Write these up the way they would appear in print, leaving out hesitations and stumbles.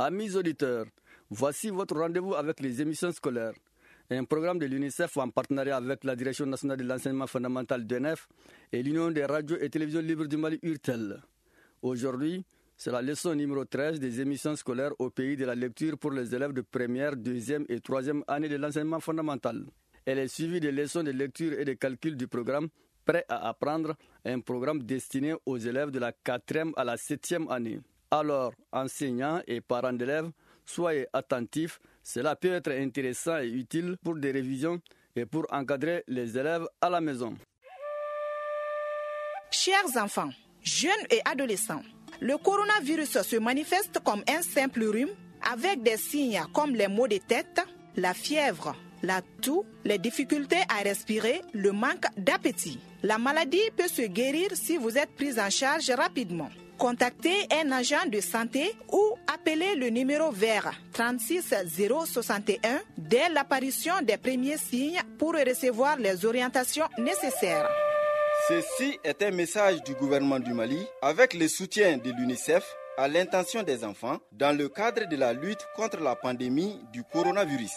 Amis auditeurs, voici votre rendez-vous avec les émissions scolaires. Un programme de l'UNICEF en partenariat avec la Direction nationale de l'enseignement fondamental d'UNEF et l'Union des radios et télévisions libres du Mali URTEL. Aujourd'hui, c'est la leçon numéro 13 des émissions scolaires au pays de la lecture pour les élèves de première, deuxième et troisième année de l'enseignement fondamental. Elle est suivie des leçons de lecture et de calcul du programme Prêt à apprendre, un programme destiné aux élèves de la 4e à la 7e année. Alors, enseignants et parents d'élèves, soyez attentifs, cela peut être intéressant et utile pour des révisions et pour encadrer les élèves à la maison. Chers enfants, jeunes et adolescents, le coronavirus se manifeste comme un simple rhume avec des signes comme les maux de tête, la fièvre, la toux, les difficultés à respirer, le manque d'appétit. La maladie peut se guérir si vous êtes pris en charge rapidement. Contactez un agent de santé ou appelez le numéro vert 36 061 dès l'apparition des premiers signes pour recevoir les orientations nécessaires. Ceci est un message du gouvernement du Mali avec le soutien de l'UNICEF à l'intention des enfants dans le cadre de la lutte contre la pandémie du coronavirus.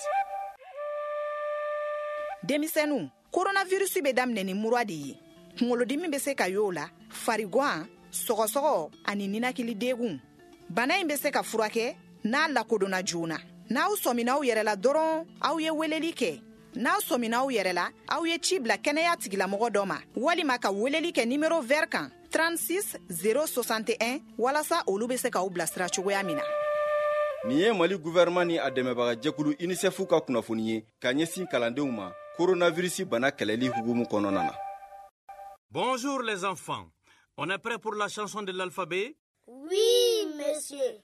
Denmisɛnninw, coronavirus bɛ daminɛ ni mura de ye. Kunkolodimi bɛ se ka y'o la, farigwan, sɔgɔsɔgɔ ani ninakili degun. Bana in bɛ se ka furakɛ n'a lakodonna joona. N'aw sɔminna aw yɛrɛ la dɔrɔn, aw ye weleli kɛ. N'aw sɔminna aw yɛrɛ la, aw ye ci bila kɛnɛya tigilamɔgɔ dɔ ma, walima ka weleli kɛ numéro vert kan 36 061 walasa olu bɛ se k'aw bilasira cogoya min na. Nin ye Mali gouvernement ni a dɛmɛbaga jɛkulu UNICEF ka kunnafoni ye ka ɲɛsin kalandenw ma coronavirus bana kɛlɛli hukumu kɔnɔna na. Bonjour les enfants. On est prêt pour la chanson de l'alphabet? Oui, monsieur.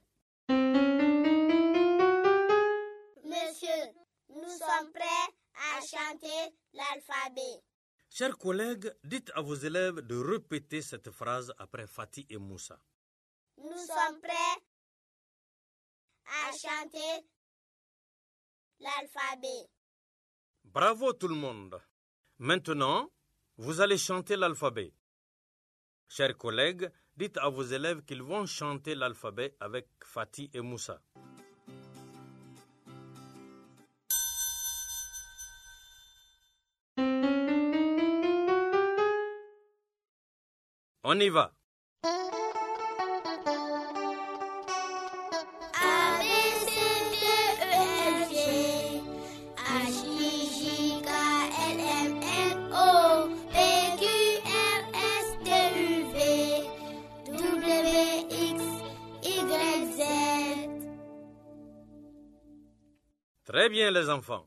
Monsieur, nous sommes prêts à chanter l'alphabet. Chers collègues, dites à vos élèves de répéter cette phrase après Fatih et Moussa. Nous sommes prêts à chanter l'alphabet. Bravo tout le monde. Maintenant, vous allez chanter l'alphabet. Chers collègues, dites à vos élèves qu'ils vont chanter l'alphabet avec Fatih et Moussa. On y va. Très bien les enfants.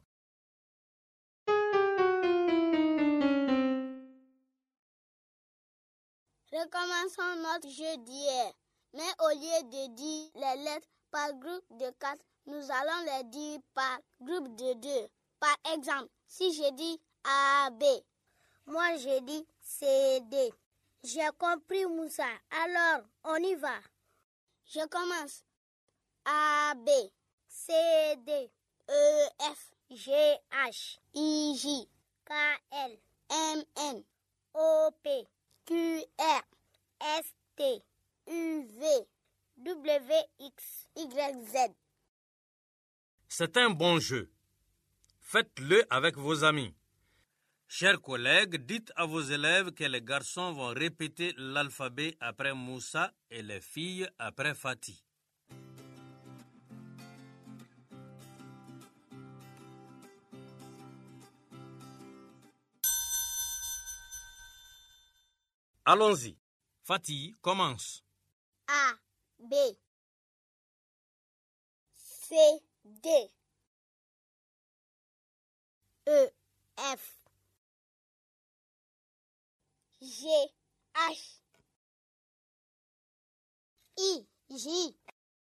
Recommençons notre jeu d'hier. Mais au lieu de dire les lettres par groupe de 4, nous allons les dire par groupe de 2. Par exemple, si je dis A, B, moi je dis C, D. J'ai compris Moussa. Alors, on y va. Je commence. A, B, C, D, E, F, G, H, I, J, K, L, M, N, O, P, Q, R, S, T, U, V, W, X, Y, Z. C'est un bon jeu. Faites-le avec vos amis. Chers collègues, dites à vos élèves que les garçons vont répéter l'alphabet après Moussa et les filles après Fatih. Allons-y. Fatih, commence. A, B, C, D, E, F, G, H, I, J,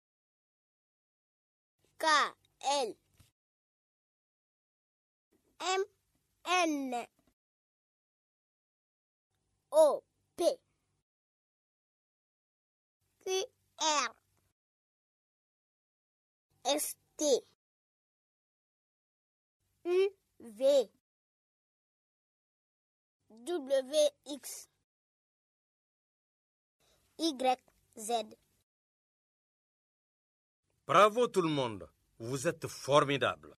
K, L, M, N, O, P, Q, R, S, T, U, V, W, X, Y, Z. Bravo tout le monde, vous êtes formidables.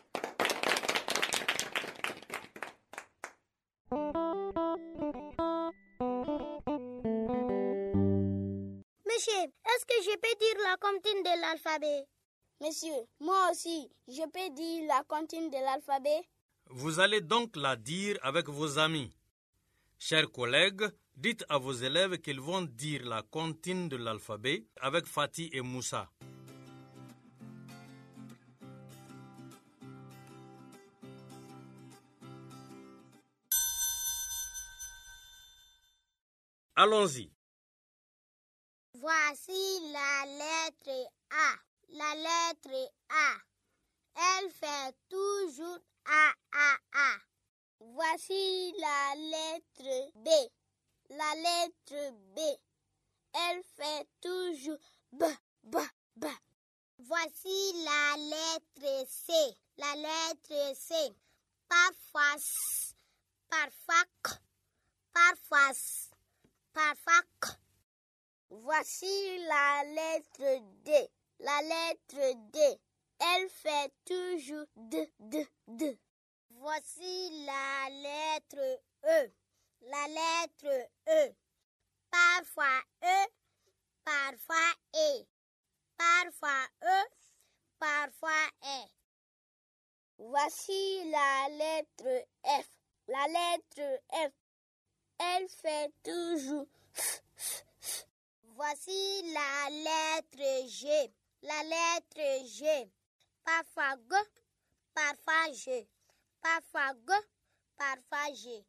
Monsieur, est-ce que je peux dire la comptine de l'alphabet? Monsieur, moi aussi, je peux dire la comptine de l'alphabet? Vous allez donc la dire avec vos amis. Chers collègues, dites à vos élèves qu'ils vont dire la comptine de l'alphabet avec Fatih et Moussa. Allons-y. Voici la lettre A. La lettre A. Elle fait toujours A, A, A. Voici la lettre B. La lettre B. Elle fait toujours B, B, B. Voici la lettre C. La lettre C. Parfois S, parfois K, parfois S, parfois K. Voici la lettre D. La lettre D. Elle fait toujours D, D, D. Voici la lettre E. La lettre E. Parfois E, parfois E. Parfois E, parfois E. Voici la lettre F. La lettre F. Elle fait toujours F, F, F. Voici la lettre G. La lettre G. Parfois G, parfois G. Parfois G, parfois G.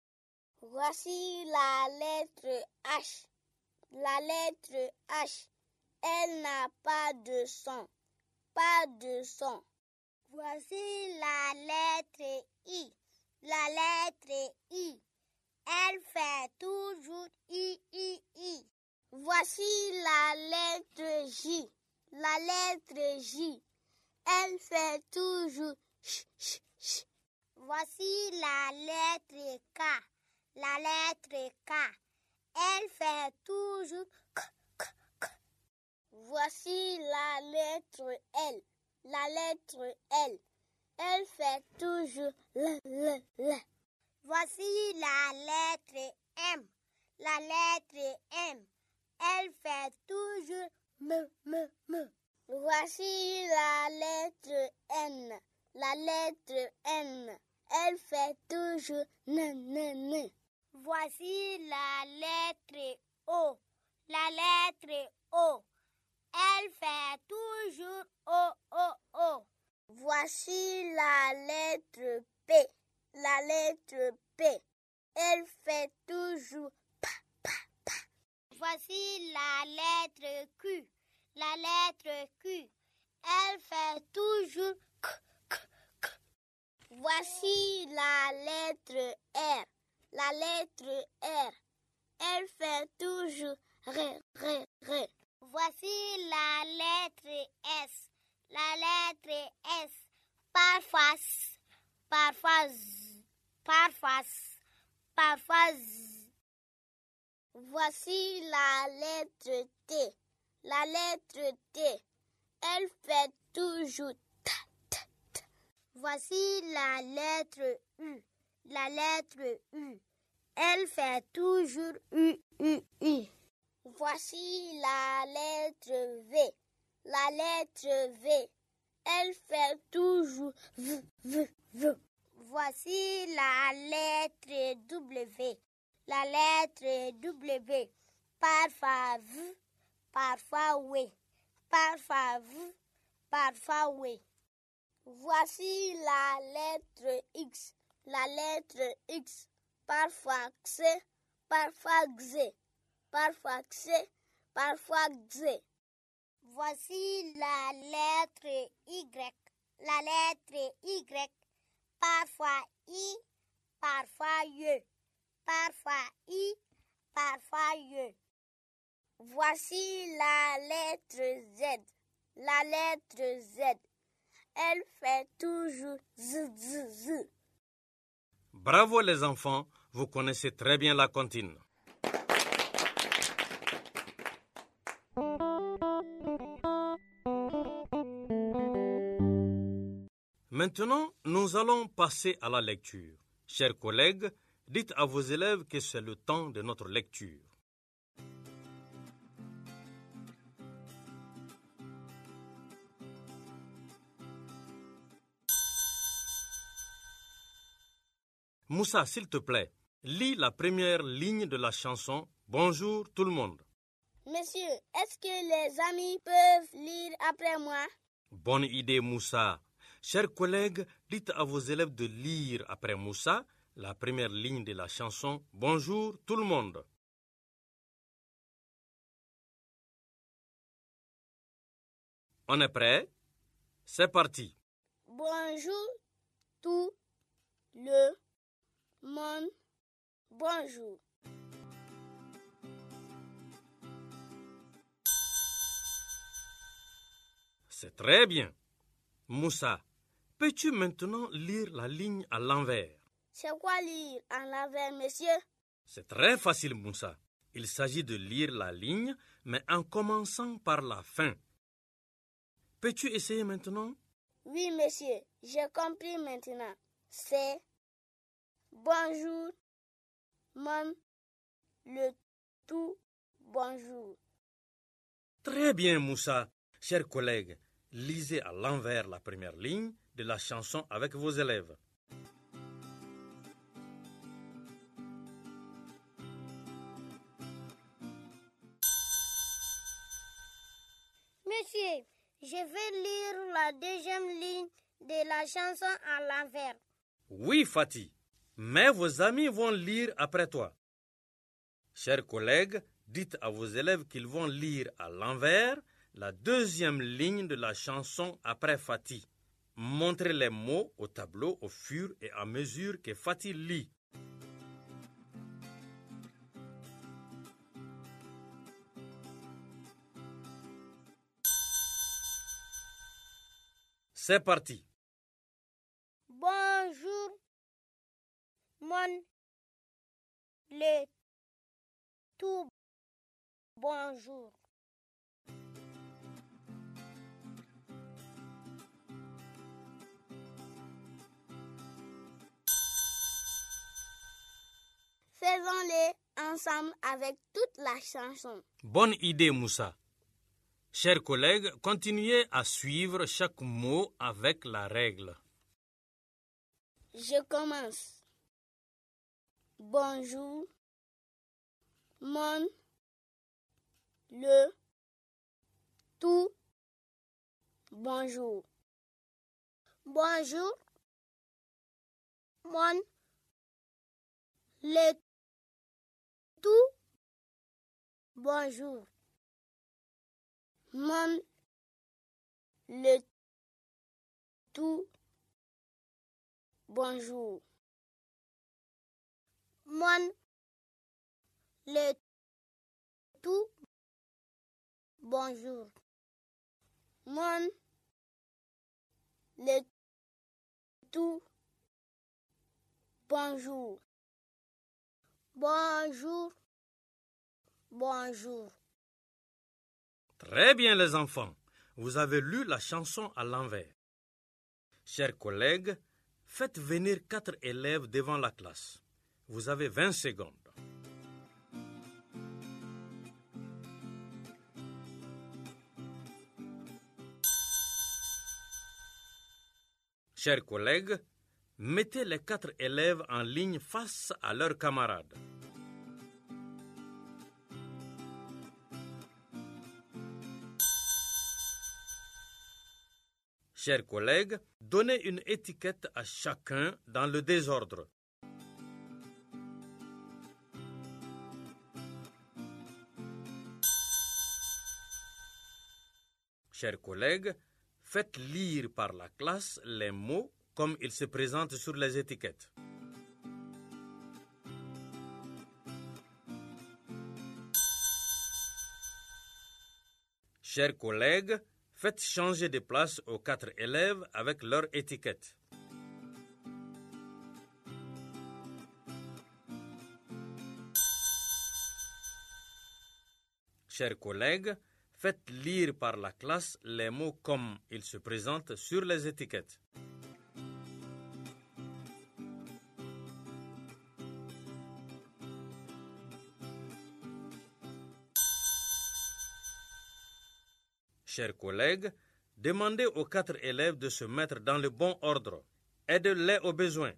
Voici la lettre H. La lettre H. Elle n'a pas de son. Pas de son. Voici la lettre I. La lettre I. Elle fait toujours I, I, I. Voici la lettre J. La lettre J. Elle fait toujours ch, ch, ch. Voici la lettre K. La lettre K. Elle fait toujours k, k, k. Voici la lettre L. La lettre L. Elle fait toujours l, l, l. Voici la lettre M. La lettre M. Elle fait toujours m, m, m. Voici la lettre N. La lettre N. Elle fait toujours n, n, n. Voici la lettre O. La lettre O. Elle fait toujours O, O, O. Voici la lettre P. La lettre P. Elle fait toujours P, P, P. Voici la lettre Q. La lettre Q. Elle fait toujours K, K, K. Voici la lettre R. La lettre R. Elle fait toujours R, R, R. Voici la lettre S. La lettre S. Parfois S, parfois Z, parfois S, parfois Z. Voici la lettre T. La lettre T. Elle fait toujours T, T, T. Voici la lettre U. La lettre U. Elle fait toujours U, U, U. Voici la lettre V. La lettre V. Elle fait toujours V, V, V. Voici la lettre W. La lettre W. Parfois V, parfois W. Parfois V, parfois W. Voici la lettre X. La lettre X. Parfois X, parfois X. Parfois X, parfois X. Voici la lettre Y. La lettre Y. Parfois I, parfois Y. Parfois I, parfois Y. Voici la lettre Z. La lettre Z. Elle fait toujours Z, Z, Z. Bravo les enfants, vous connaissez très bien la comptine. Maintenant, nous allons passer à la lecture. Chers collègues, dites à vos élèves que c'est le temps de notre lecture. Moussa, s'il te plaît, lis la première ligne de la chanson « Bonjour tout le monde ». Monsieur, est-ce que les amis peuvent lire après moi? Bonne idée, Moussa. Chers collègues, dites à vos élèves de lire après Moussa la première ligne de la chanson « Bonjour tout le monde ». On est prêt? C'est parti. Bonjour tout le monde. Bonjour. C'est très bien. Moussa, peux-tu maintenant lire la ligne à l'envers? C'est quoi lire en l'envers, monsieur? C'est très facile, Moussa. Il s'agit de lire la ligne, mais en commençant par la fin. Peux-tu essayer maintenant? Oui, monsieur, j'ai compris maintenant. C'est bonjour, mon, le tout, bonjour. Très bien, Moussa. Chers collègues, lisez à l'envers la première ligne de la chanson avec vos élèves. Monsieur, je vais lire la deuxième ligne de la chanson à l'envers. Oui, Fatih, mais vos amis vont lire après toi. Chers collègues, dites à vos élèves qu'ils vont lire à l'envers la deuxième ligne de la chanson après Fatih. Montrez les mots au tableau au fur et à mesure que Fatih lit. C'est parti. Bonjour, mon, le tout, bonjour. Faisons-les ensemble avec toute la chanson. Bonne idée, Moussa. Chers collègues, continuez à suivre chaque mot avec la règle. Je commence. Bonjour, mon, le, tout, bonjour. Bonjour, mon, le, tout, bonjour. Mon, le, tout, bonjour. Mon, le, tout, bonjour. Mon, le, tout, bonjour. Bonjour, bonjour. Très bien les enfants, vous avez lu la chanson à l'envers. Chers collègues, faites venir 4 élèves devant la classe. Vous avez 20 secondes. Chers collègues, mettez les 4 élèves en ligne face à leurs camarades. Chers collègues, donnez une étiquette à chacun dans le désordre. Chers collègues, faites lire par la classe les mots comme ils se présentent sur les étiquettes. Chers collègues, faites changer de place aux 4 élèves avec leur étiquette. Chers collègues, faites lire par la classe les mots comme ils se présentent sur les étiquettes. Chers collègues, demandez aux 4 élèves de se mettre dans le bon ordre. Aidez-les aux besoins.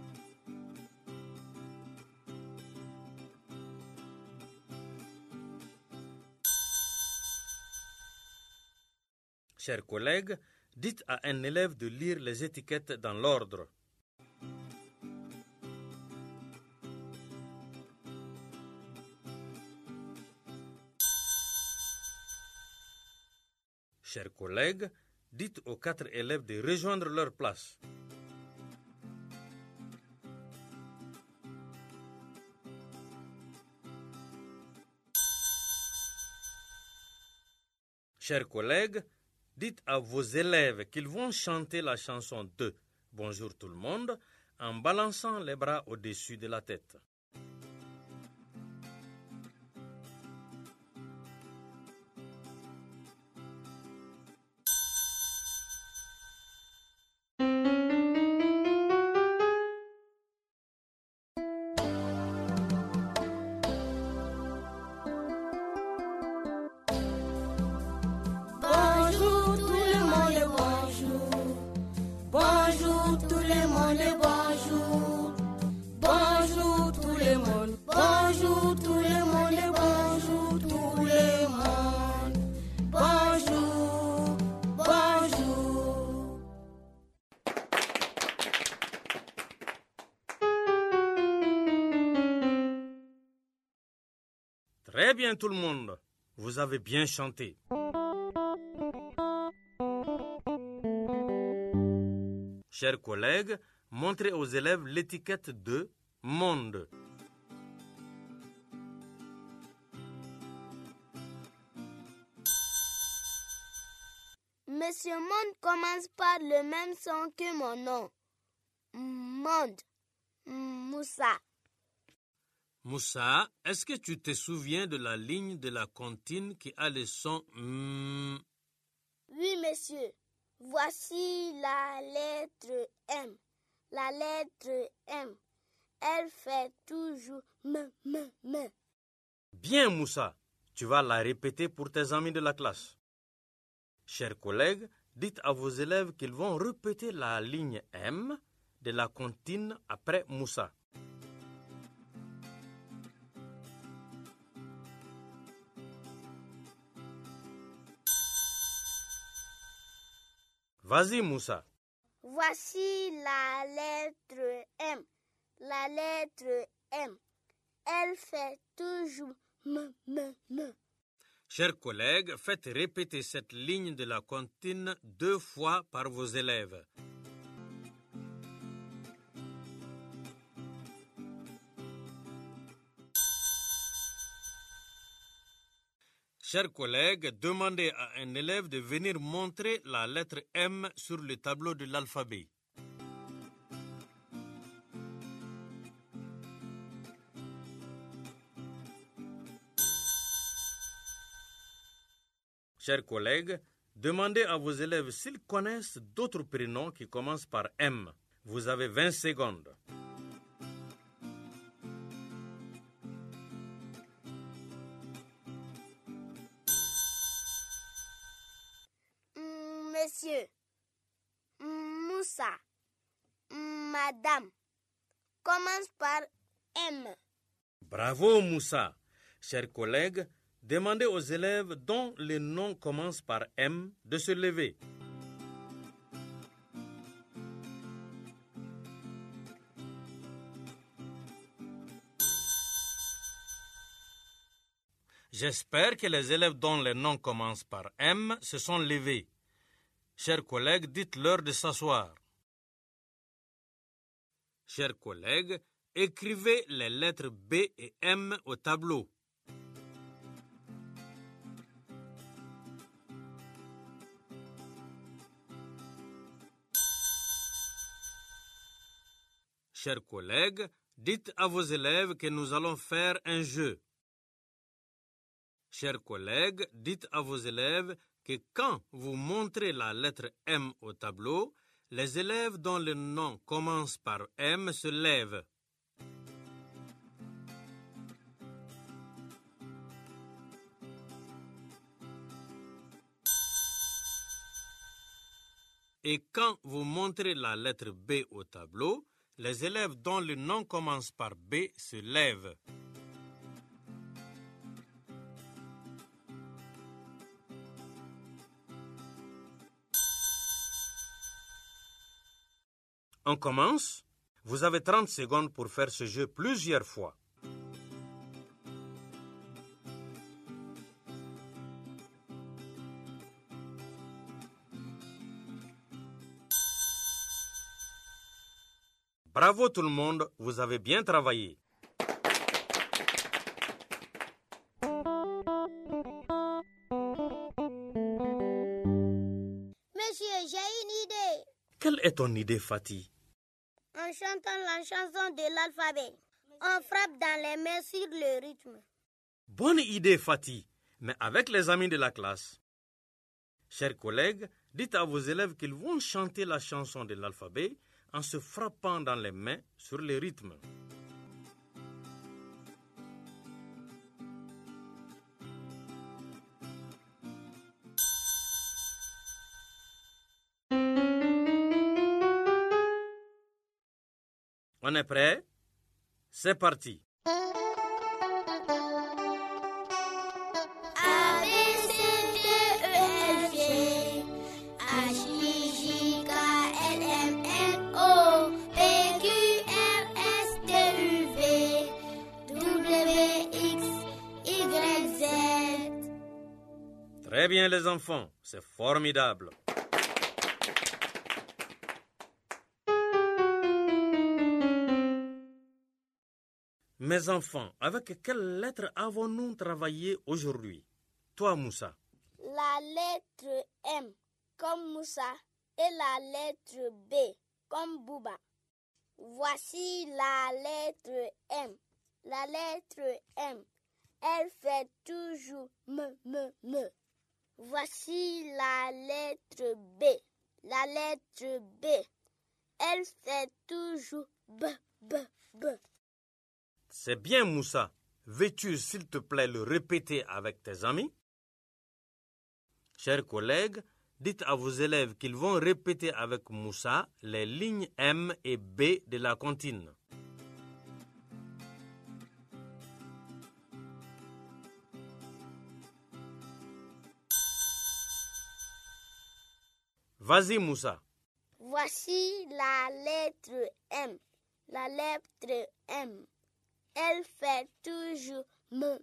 Chers collègues, dites à un élève de lire les étiquettes dans l'ordre. Chers collègues, dites aux 4 élèves de rejoindre leur place. Chers collègues, dites à vos élèves qu'ils vont chanter la chanson de « Bonjour tout le monde » en balançant les bras au-dessus de la tête. Très bien tout le monde, vous avez bien chanté. Chers collègues, montrez aux élèves l'étiquette de « Monde ». Monsieur Monde commence par le même son que mon nom. Monde. Moussa. Moussa, est-ce que tu te souviens de la ligne de la comptine qui a le son M? Oui, monsieur. Voici la lettre M. La lettre M. Elle fait toujours M. Bien, Moussa. Tu vas la répéter pour tes amis de la classe. Chers collègues, dites à vos élèves qu'ils vont répéter la ligne M de la comptine après Moussa. Vas-y, Moussa. Voici la lettre M. La lettre M. Elle fait toujours M. Chers collègues, faites répéter cette ligne de la comptine 2 fois par vos élèves. Chers collègues, demandez à un élève de venir montrer la lettre M sur le tableau de l'alphabet. Chers collègues, demandez à vos élèves s'ils connaissent d'autres prénoms qui commencent par M. Vous avez 20 secondes. Monsieur, Moussa, Madame, commence par M. Bravo Moussa. Chers collègues, demandez aux élèves dont les noms commencent par M de se lever. J'espère que les élèves dont les noms commencent par M se sont levés. Chers collègues, dites-leur de s'asseoir. Chers collègues, écrivez les lettres B et M au tableau. Chers collègues, dites à vos élèves que nous allons faire un jeu. Chers collègues, dites à vos élèves que quand vous montrez la lettre M au tableau, les élèves dont le nom commence par M se lèvent. Et quand vous montrez la lettre B au tableau, les élèves dont le nom commence par B se lèvent. On commence. Vous avez 30 secondes pour faire ce jeu plusieurs fois. Bravo tout le monde, vous avez bien travaillé. Monsieur, j'ai une idée. Quelle est ton idée, Fatih? En chantant la chanson de l'alphabet, on frappe dans les mains sur le rythme. Bonne idée, Fatih, mais avec les amis de la classe. Chers collègues, dites à vos élèves qu'ils vont chanter la chanson de l'alphabet en se frappant dans les mains sur le rythme. On est prêt? C'est parti. Très bien les enfants, c'est formidable. Mes enfants, avec quelle lettre avons-nous travaillé aujourd'hui? Toi, Moussa. La lettre M comme Moussa et la lettre B comme Bouba. Voici la lettre M. La lettre M, elle fait toujours me. Voici la lettre B. La lettre B, elle fait toujours b. C'est bien, Moussa. Veux-tu, s'il te plaît, le répéter avec tes amis? Chers collègues, dites à vos élèves qu'ils vont répéter avec Moussa les lignes M et B de la comptine. Vas-y, Moussa. Voici la lettre M. La lettre M, elle fait toujours me.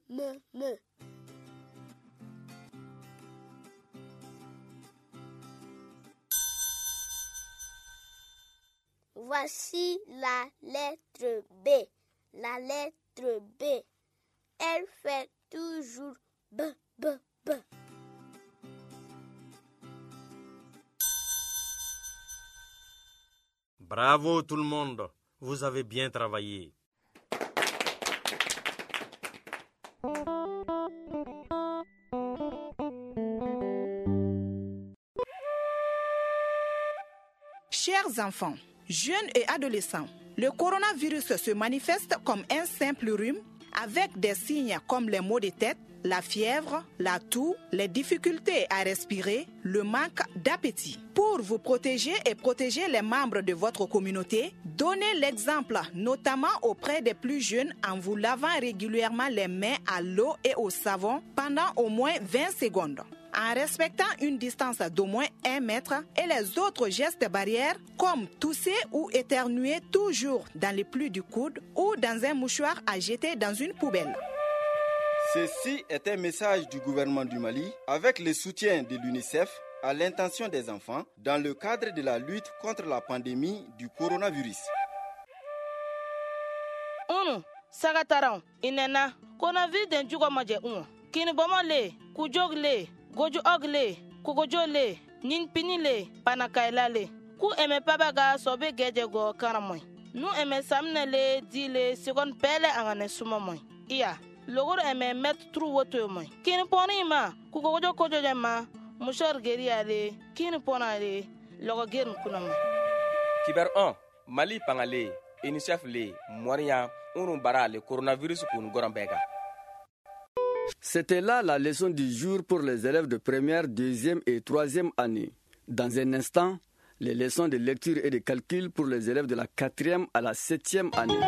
Voici la lettre B. La lettre B, elle fait toujours b. Bravo tout le monde, vous avez bien travaillé. Chers enfants, jeunes et adolescents, le coronavirus se manifeste comme un simple rhume avec des signes comme les maux de tête, la fièvre, la toux, les difficultés à respirer, le manque d'appétit. Pour vous protéger et protéger les membres de votre communauté, donnez l'exemple notamment auprès des plus jeunes en vous lavant régulièrement les mains à l'eau et au savon pendant au moins 20 secondes. En respectant une distance d'au moins 1 mètre et les autres gestes barrières comme tousser ou éternuer toujours dans les plis du coude ou dans un mouchoir à jeter dans une poubelle. Ceci est un message du gouvernement du Mali avec le soutien de l'UNICEF à l'intention des enfants dans le cadre de la lutte contre la pandémie du coronavirus. Sagataran, inena, coronavirus den jugo maje kini bomole, kujogle, goju ogle, kugojole, ninpinile, panakailale. Ku eme pabaga sobe geje go karamoy. Nu eme samnele dile segon pele angane sumamoy. Iya, logor eme met tru woto moy. Kini poni ma, kugojo kojo ma, mushor geriale, kini ponale, logo gerin kunama. Kiber 1, Mali pangale, UNICEF le, Moria, bara le coronavirus kun gorambega. C'était là la leçon du jour pour les élèves de première, deuxième et troisième année. Dans un instant, les leçons de lecture et de calcul pour les élèves de la 4e à la 7e année.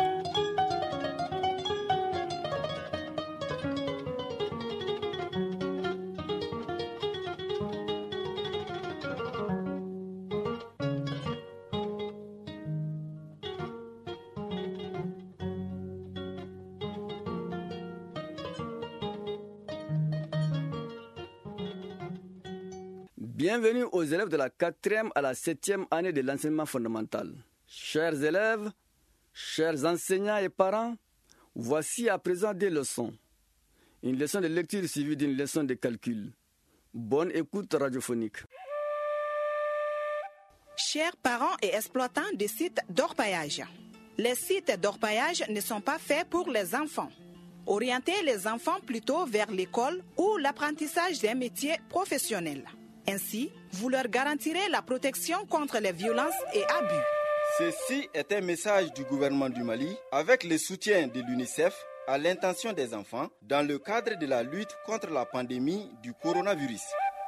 Bienvenue aux élèves de la 4e à la 7e année de l'enseignement fondamental. Chers élèves, chers enseignants et parents, voici à présent des leçons. Une leçon de lecture suivie d'une leçon de calcul. Bonne écoute radiophonique. Chers parents et exploitants des sites d'orpaillage, les sites d'orpaillage ne sont pas faits pour les enfants. Orientez les enfants plutôt vers l'école ou l'apprentissage d'un métier professionnel. Ainsi, vous leur garantirez la protection contre les violences et abus. Ceci est un message du gouvernement du Mali avec le soutien de l'UNICEF à l'intention des enfants dans le cadre de la lutte contre la pandémie du coronavirus.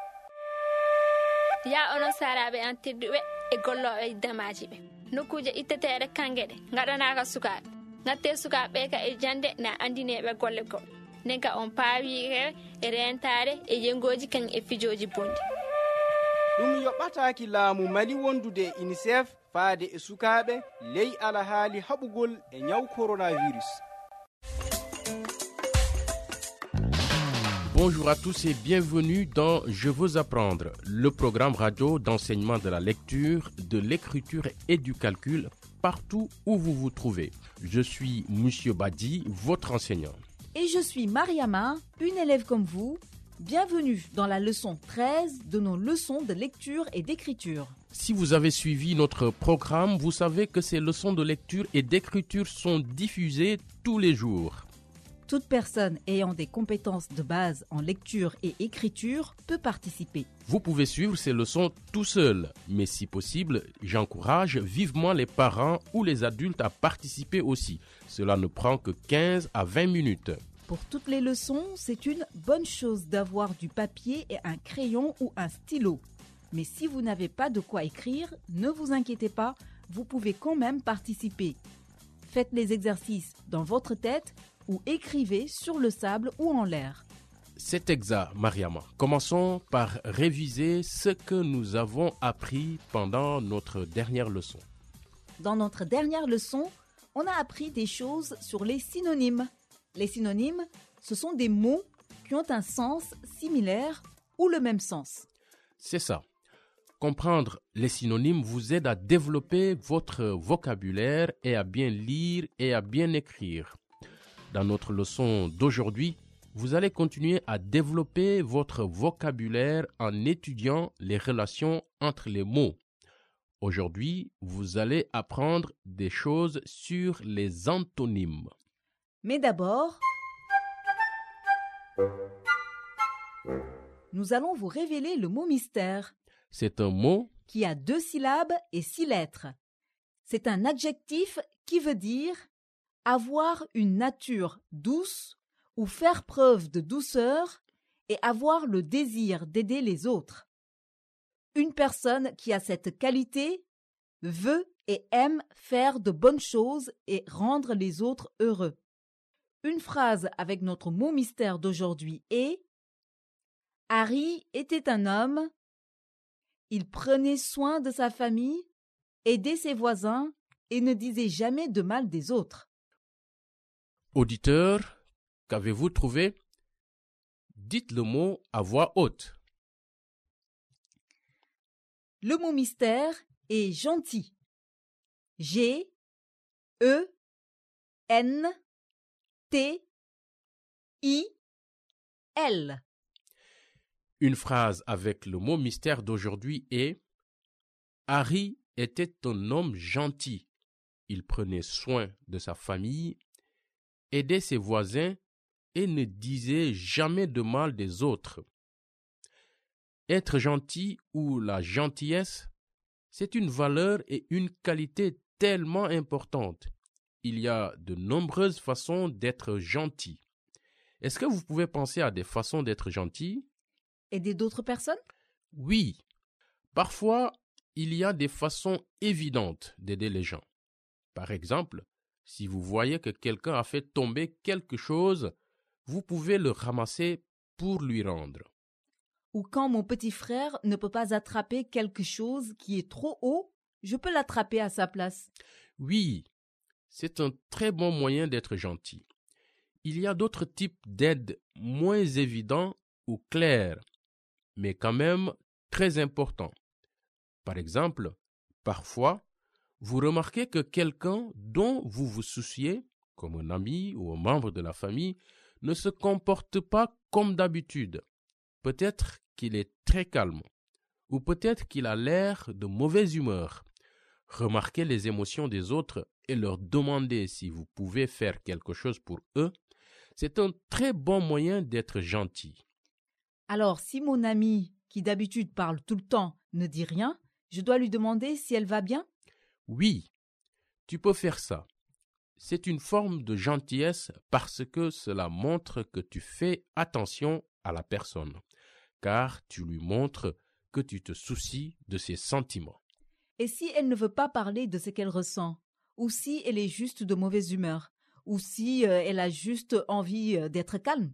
Ya onon saraɓe an tedduɓe e golloɓe damaji ɓe nokkuje itteteɗe kangueɗe gaɗanaka sukaɓe gatte sukaɓe ka e jande na andineɓe golle goɗɗo nden ka on paawihe e rentare e yengoji kañ e fijoji bondi ɗum yoɓataki laamu Mali wondude UNICEF faade e sukaɓe ley alahaali haɓugol e ñaw coronavirus. Bonjour à tous et bienvenue dans Je veux apprendre, le programme radio d'enseignement de la lecture, de l'écriture et du calcul partout où vous vous trouvez. Je suis Monsieur Badi, votre enseignant. Et je suis Mariama, une élève comme vous. Bienvenue dans la leçon 13 de nos leçons de lecture et d'écriture. Si vous avez suivi notre programme, vous savez que ces leçons de lecture et d'écriture sont diffusées tous les jours. Toute personne ayant des compétences de base en lecture et écriture peut participer. Vous pouvez suivre ces leçons tout seul, mais si possible, j'encourage vivement les parents ou les adultes à participer aussi. Cela ne prend que 15 à 20 minutes. Pour toutes les leçons, c'est une bonne chose d'avoir du papier et un crayon ou un stylo. Mais si vous n'avez pas de quoi écrire, ne vous inquiétez pas, vous pouvez quand même participer. Faites les exercices dans votre tête ou écrivez sur le sable ou en l'air. C'est exact, Mariama. Commençons par réviser ce que nous avons appris pendant notre dernière leçon. Dans notre dernière leçon, on a appris des choses sur les synonymes. Les synonymes, ce sont des mots qui ont un sens similaire ou le même sens. C'est ça. Comprendre les synonymes vous aide à développer votre vocabulaire et à bien lire et à bien écrire. Dans notre leçon d'aujourd'hui, vous allez continuer à développer votre vocabulaire en étudiant les relations entre les mots. Aujourd'hui, vous allez apprendre des choses sur les antonymes. Mais d'abord, nous allons vous révéler le mot mystère. C'est un mot qui a 2 syllabes et 6 lettres. C'est un adjectif qui veut dire avoir une nature douce ou faire preuve de douceur et avoir le désir d'aider les autres. Une personne qui a cette qualité veut et aime faire de bonnes choses et rendre les autres heureux. Une phrase avec notre mot mystère d'aujourd'hui est « Harry était un homme, il prenait soin de sa famille, aidait ses voisins et ne disait jamais de mal des autres. » Auditeur, qu'avez-vous trouvé? Dites le mot à voix haute. Le mot mystère est gentil. G-E-N-T-I-L. Une phrase avec le mot mystère d'aujourd'hui est « Harry était un homme gentil. Il prenait soin de sa famille, aidait ses voisins et ne disait jamais de mal des autres. » Être gentil ou la gentillesse, c'est une valeur et une qualité tellement importante. Il y a de nombreuses façons d'être gentil. Est-ce que vous pouvez penser à des façons d'être gentil? Aider d'autres personnes? Oui. Parfois, il y a des façons évidentes d'aider les gens. Par exemple, si vous voyez que quelqu'un a fait tomber quelque chose, vous pouvez le ramasser pour lui rendre. Ou quand mon petit frère ne peut pas attraper quelque chose qui est trop haut, je peux l'attraper à sa place. Oui, c'est un très bon moyen d'être gentil. Il y a d'autres types d'aides moins évidents ou clairs, mais quand même très importants. Par exemple, parfois, vous remarquez que quelqu'un dont vous vous souciez, comme un ami ou un membre de la famille, ne se comporte pas comme d'habitude. Peut-être qu'il est très calme, ou peut-être qu'il a l'air de mauvaise humeur. Remarquez les émotions des autres et leur demander si vous pouvez faire quelque chose pour eux. C'est un très bon moyen d'être gentil. Alors, si mon amie, qui d'habitude parle tout le temps, ne dit rien, je dois lui demander si elle va bien? Oui, tu peux faire ça. C'est une forme de gentillesse parce que cela montre que tu fais attention à la personne, car tu lui montres que tu te soucies de ses sentiments. Et si elle ne veut pas parler de ce qu'elle ressent, ou si elle est juste de mauvaise humeur, ou si elle a juste envie d'être calme?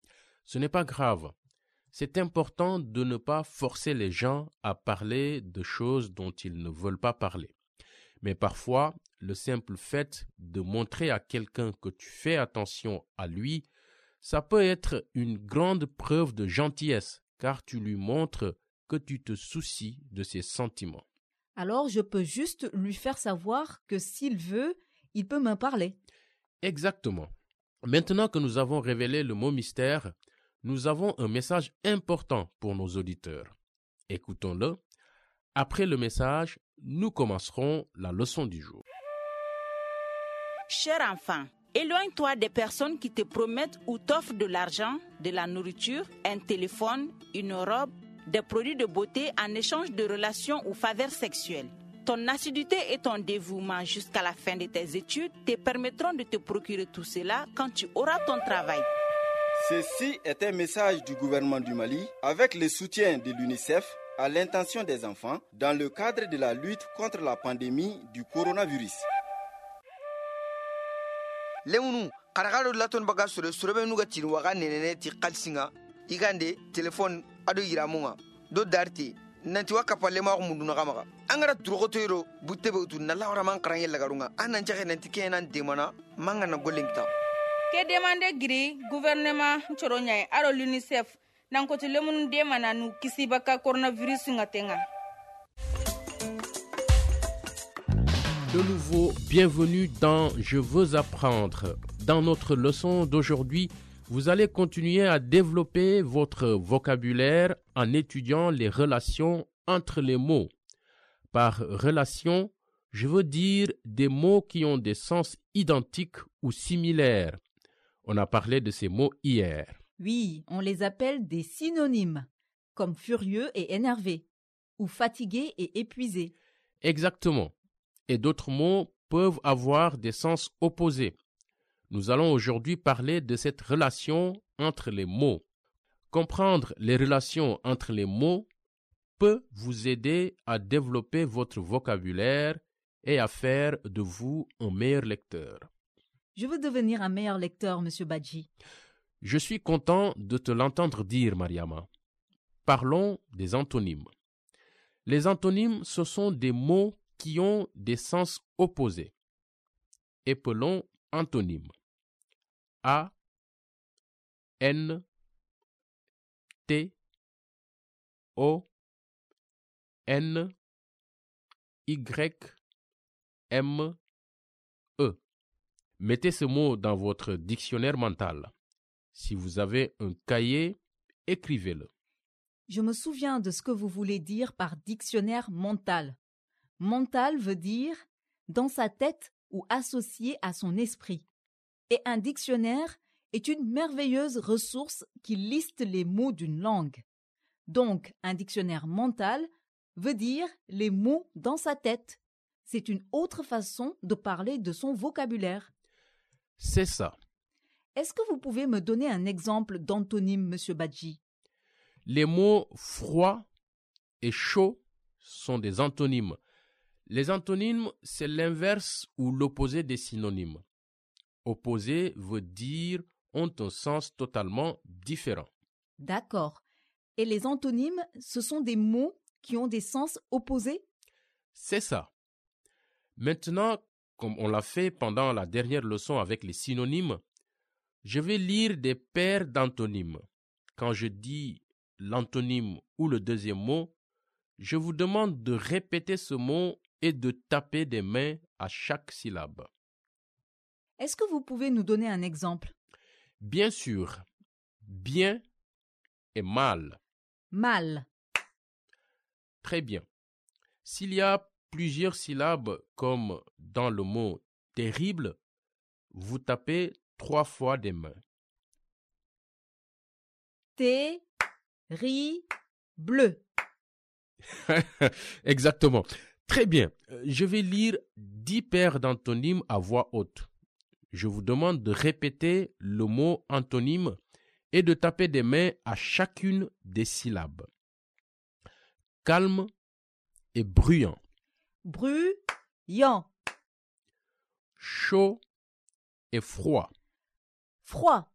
Ce n'est pas grave. C'est important de ne pas forcer les gens à parler de choses dont ils ne veulent pas parler. Mais parfois, le simple fait de montrer à quelqu'un que tu fais attention à lui, ça peut être une grande preuve de gentillesse, car tu lui montres que tu te soucies de ses sentiments. Alors je peux juste lui faire savoir que s'il veut, il peut me parler. Exactement. Maintenant que nous avons révélé le mot mystère, nous avons un message important pour nos auditeurs. Écoutons-le. Après le message, nous commencerons la leçon du jour. Cher enfant, éloigne-toi des personnes qui te promettent ou t'offrent de l'argent, de la nourriture, un téléphone, une robe, des produits de beauté en échange de relations ou faveurs sexuelles. Ton assiduité et ton dévouement jusqu'à la fin de tes études te permettront de te procurer tout cela quand tu auras ton travail. Ceci est un message du gouvernement du Mali avec le soutien de l'UNICEF à l'intention des enfants dans le cadre de la lutte contre la pandémie du coronavirus. Lemunu karakalo laton baga sore nuga tinwaga nenene ti kalsinga igande telefone ado yiramunga do darti nanti wakapa lema munduna kamaga angara drogotoiro butte beutu nalla wara man karanye lagarunga anan jaxe nanti kenan demana mangana golengta ke demande giri gouvernement choronya aro l'UNICEF nan ko lemunu demana nu kisi baka coronavirus ngatenga. De nouveau, bienvenue dans Je veux apprendre. Dans notre leçon d'aujourd'hui, vous allez continuer à développer votre vocabulaire en étudiant les relations entre les mots. Par relation, je veux dire des mots qui ont des sens identiques ou similaires. On a parlé de ces mots hier. Oui, on les appelle des synonymes, comme furieux et énervé, ou fatigué et épuisé. Exactement. Et d'autres mots peuvent avoir des sens opposés. Nous allons aujourd'hui parler de cette relation entre les mots. Comprendre les relations entre les mots peut vous aider à développer votre vocabulaire et à faire de vous un meilleur lecteur. Je veux devenir un meilleur lecteur, Monsieur Badji. Je suis content de te l'entendre dire, Mariama. Parlons des antonymes. Les antonymes, ce sont des mots qui ont des sens opposés. Épelons antonymes. A, N, T, O, N, Y, M, E. Mettez ce mot dans votre dictionnaire mental. Si vous avez un cahier, écrivez-le. Je me souviens de ce que vous voulez dire par dictionnaire mental. Mental veut dire dans sa tête ou associé à son esprit. Et un dictionnaire est une merveilleuse ressource qui liste les mots d'une langue. Donc, un dictionnaire mental veut dire les mots dans sa tête. C'est une autre façon de parler de son vocabulaire. C'est ça. Est-ce que vous pouvez me donner un exemple d'antonyme, Monsieur Badji? Les mots froid et chaud sont des antonymes. Les antonymes, c'est l'inverse ou l'opposé des synonymes. Opposé veut dire ont un sens totalement différent. D'accord. Et les antonymes, ce sont des mots qui ont des sens opposés? C'est ça. Maintenant, comme on l'a fait pendant la dernière leçon avec les synonymes, je vais lire des paires d'antonymes. Quand je dis l'antonyme ou le deuxième mot, je vous demande de répéter ce mot et de taper des mains à chaque syllabe. Est-ce que vous pouvez nous donner un exemple? Bien sûr. Bien et mal. Mal. Très bien. S'il y a plusieurs syllabes comme dans le mot terrible, vous tapez 3 fois des mains. Bleu. Exactement. Très bien. Je vais lire 10 paires d'antonymes à voix haute. Je vous demande de répéter le mot antonyme et de taper des mains à chacune des syllabes. Calme et bruyant. Bruyant. Chaud et froid. Froid.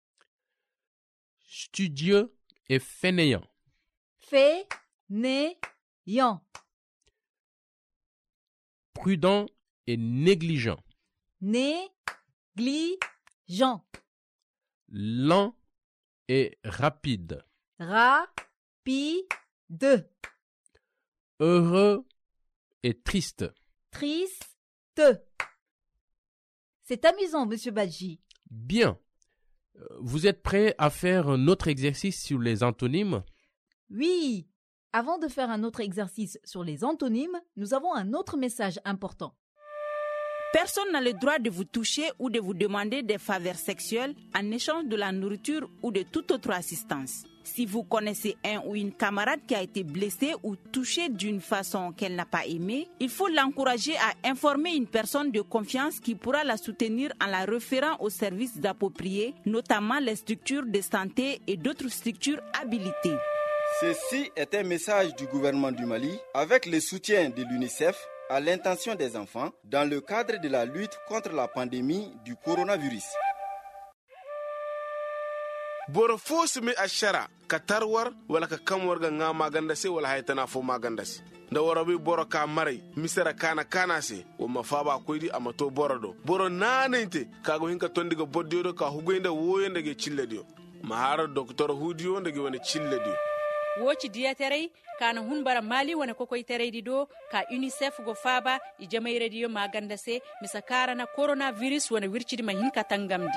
Studieux et fainéant. Fainéant. Prudent et négligent. Négligent. Lent et rapide. Rapide. Heureux et triste. Triste. C'est amusant, Monsieur Badji. Bien. Vous êtes prêts à faire un autre exercice sur les antonymes? Oui. Avant de faire un autre exercice sur les antonymes, nous avons un autre message important. Personne n'a le droit de vous toucher ou de vous demander des faveurs sexuelles en échange de la nourriture ou de toute autre assistance. Si vous connaissez un ou une camarade qui a été blessée ou touchée d'une façon qu'elle n'a pas aimée, il faut l'encourager à informer une personne de confiance qui pourra la soutenir en la référant aux services appropriés, notamment les structures de santé et d'autres structures habilitées. Ceci est un message du gouvernement du Mali avec le soutien de l'UNICEF à l'intention des enfants dans le cadre de la lutte contre la pandémie du coronavirus. Boro fosi mi ashara ka tarwar wala ka kamwar ga nga magandase wala haytana fo magandase nda woro bi boro ka marai misera kana se o mafaba koydi amato borodo boro nanente kago hinka tondiga boddido ka hugoynde woyende ge cilledio mahara docteur hudio ndege woni cilledio woci diya terey kana hun bara mali wona kokoy tereydi do ka UNICEF go faba i jamay radio magandase misa karana coronavirus wona wircidi ma hinka tangamdi.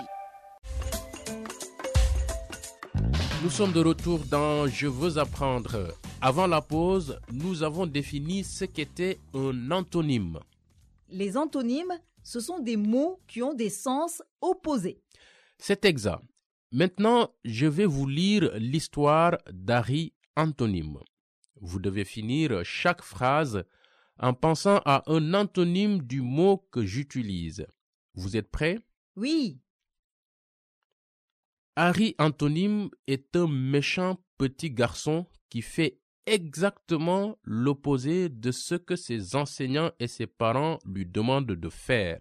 Nous sommes de retour dans Je veux apprendre. Avant la pause, nous avons défini ce qu'était un antonyme. Les antonymes, ce sont des mots qui ont des sens opposés. C'est exact. Maintenant, je vais vous lire l'histoire d'Harry Antonyme. Vous devez finir chaque phrase en pensant à un antonyme du mot que j'utilise. Vous êtes prêts? Oui. Harry Antonyme est un méchant petit garçon qui fait exactement l'opposé de ce que ses enseignants et ses parents lui demandent de faire.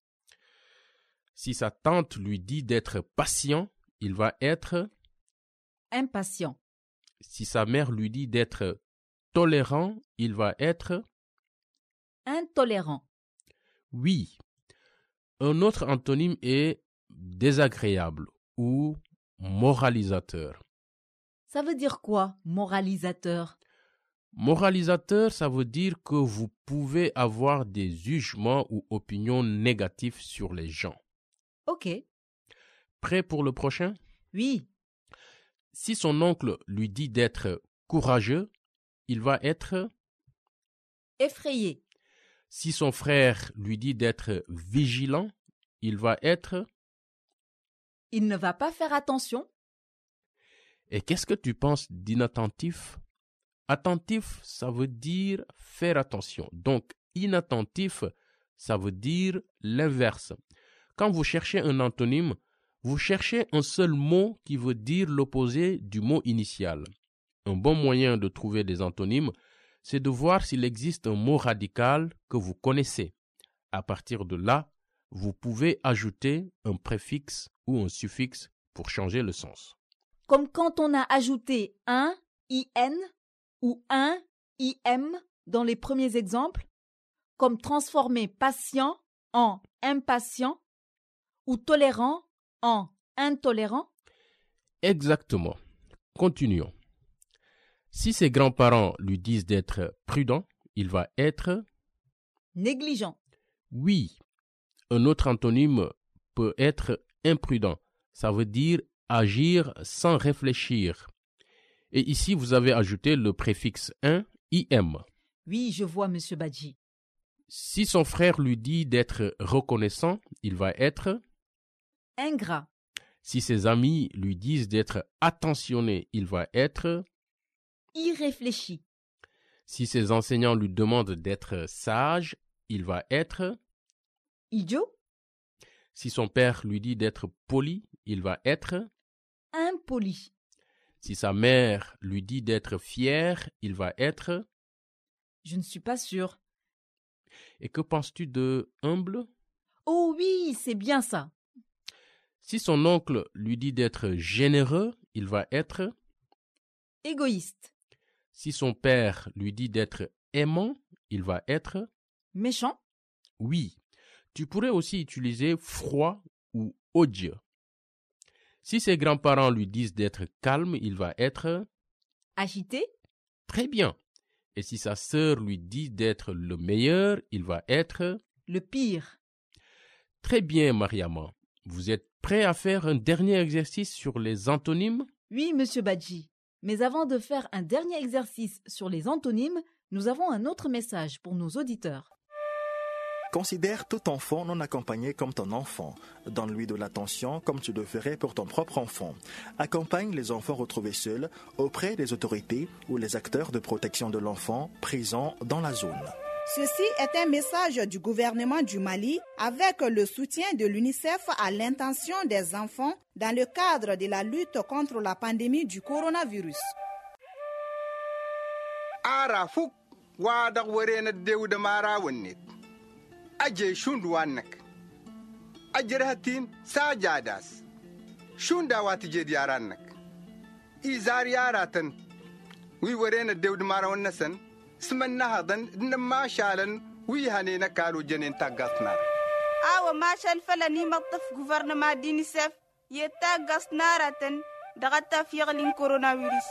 Si sa tante lui dit d'être patient, il va être impatient. Si sa mère lui dit d'être tolérant, il va être intolérant. Oui. Un autre antonyme est désagréable ou moralisateur. Ça veut dire quoi, moralisateur? Moralisateur, ça veut dire que vous pouvez avoir des jugements ou opinions négatifs sur les gens. Ok. Prêt pour le prochain? Oui. Si son oncle lui dit d'être courageux, il va être effrayé. Si son frère lui dit d'être vigilant, il va être il ne va pas faire attention. Et qu'est-ce que tu penses d'inattentif? Attentif, ça veut dire faire attention. Donc, inattentif, ça veut dire l'inverse. Quand vous cherchez un antonyme, vous cherchez un seul mot qui veut dire l'opposé du mot initial. Un bon moyen de trouver des antonymes, c'est de voir s'il existe un mot radical que vous connaissez. À partir de là, vous pouvez ajouter un préfixe ou un suffixe pour changer le sens. Comme quand on a ajouté un, IN, ou un, IM dans les premiers exemples, comme transformer patient en impatient ou tolérant en intolérant. Exactement. Continuons. Si ses grands-parents lui disent d'être prudent, il va être négligent. Oui. Un autre antonyme peut être imprudent. Ça veut dire agir sans réfléchir. Et ici, vous avez ajouté le préfixe un, IM. Oui, je vois, Monsieur Badji. Si son frère lui dit d'être reconnaissant, il va être ingrat. Si ses amis lui disent d'être attentionné, il va être irréfléchi. Si ses enseignants lui demandent d'être sage, il va être idiot. Si son père lui dit d'être poli, il va être impoli. Si sa mère lui dit d'être fier, il va être je ne suis pas sûre. Et que penses-tu de humble? Oh oui, c'est bien ça. Si son oncle lui dit d'être généreux, il va être égoïste. Si son père lui dit d'être aimant, il va être méchant. Oui. Tu pourrais aussi utiliser froid ou odieux. Si ses grands-parents lui disent d'être calme, il va être agité. Très bien. Et si sa sœur lui dit d'être le meilleur, il va être le pire. Très bien, Mariama. Vous êtes prêt à faire un dernier exercice sur les antonymes? Oui, Monsieur Badji. Mais avant de faire un dernier exercice sur les antonymes, nous avons un autre message pour nos auditeurs. Considère tout enfant non accompagné comme ton enfant. Donne-lui de l'attention comme tu le ferais pour ton propre enfant. Accompagne les enfants retrouvés seuls auprès des autorités ou les acteurs de protection de l'enfant présents dans la zone. Ceci est un message du gouvernement du Mali avec le soutien de l'UNICEF à l'intention des enfants dans le cadre de la lutte contre la pandémie du coronavirus. Arafuk wadak werena dewde mara wonnet. Aje shundu wannak. Ajrahatin sajadas. Shunda watije diarannak. Izar yaratan. Wi werena dewde mara wonnasan. سمنا هذن إنما شالن ويهانينا كانوا جنين تاقصنا ما شال فلاني مطف غوفرنما دينيسف يتاقصنا راتن دغتا في غلين كورونا فيروس.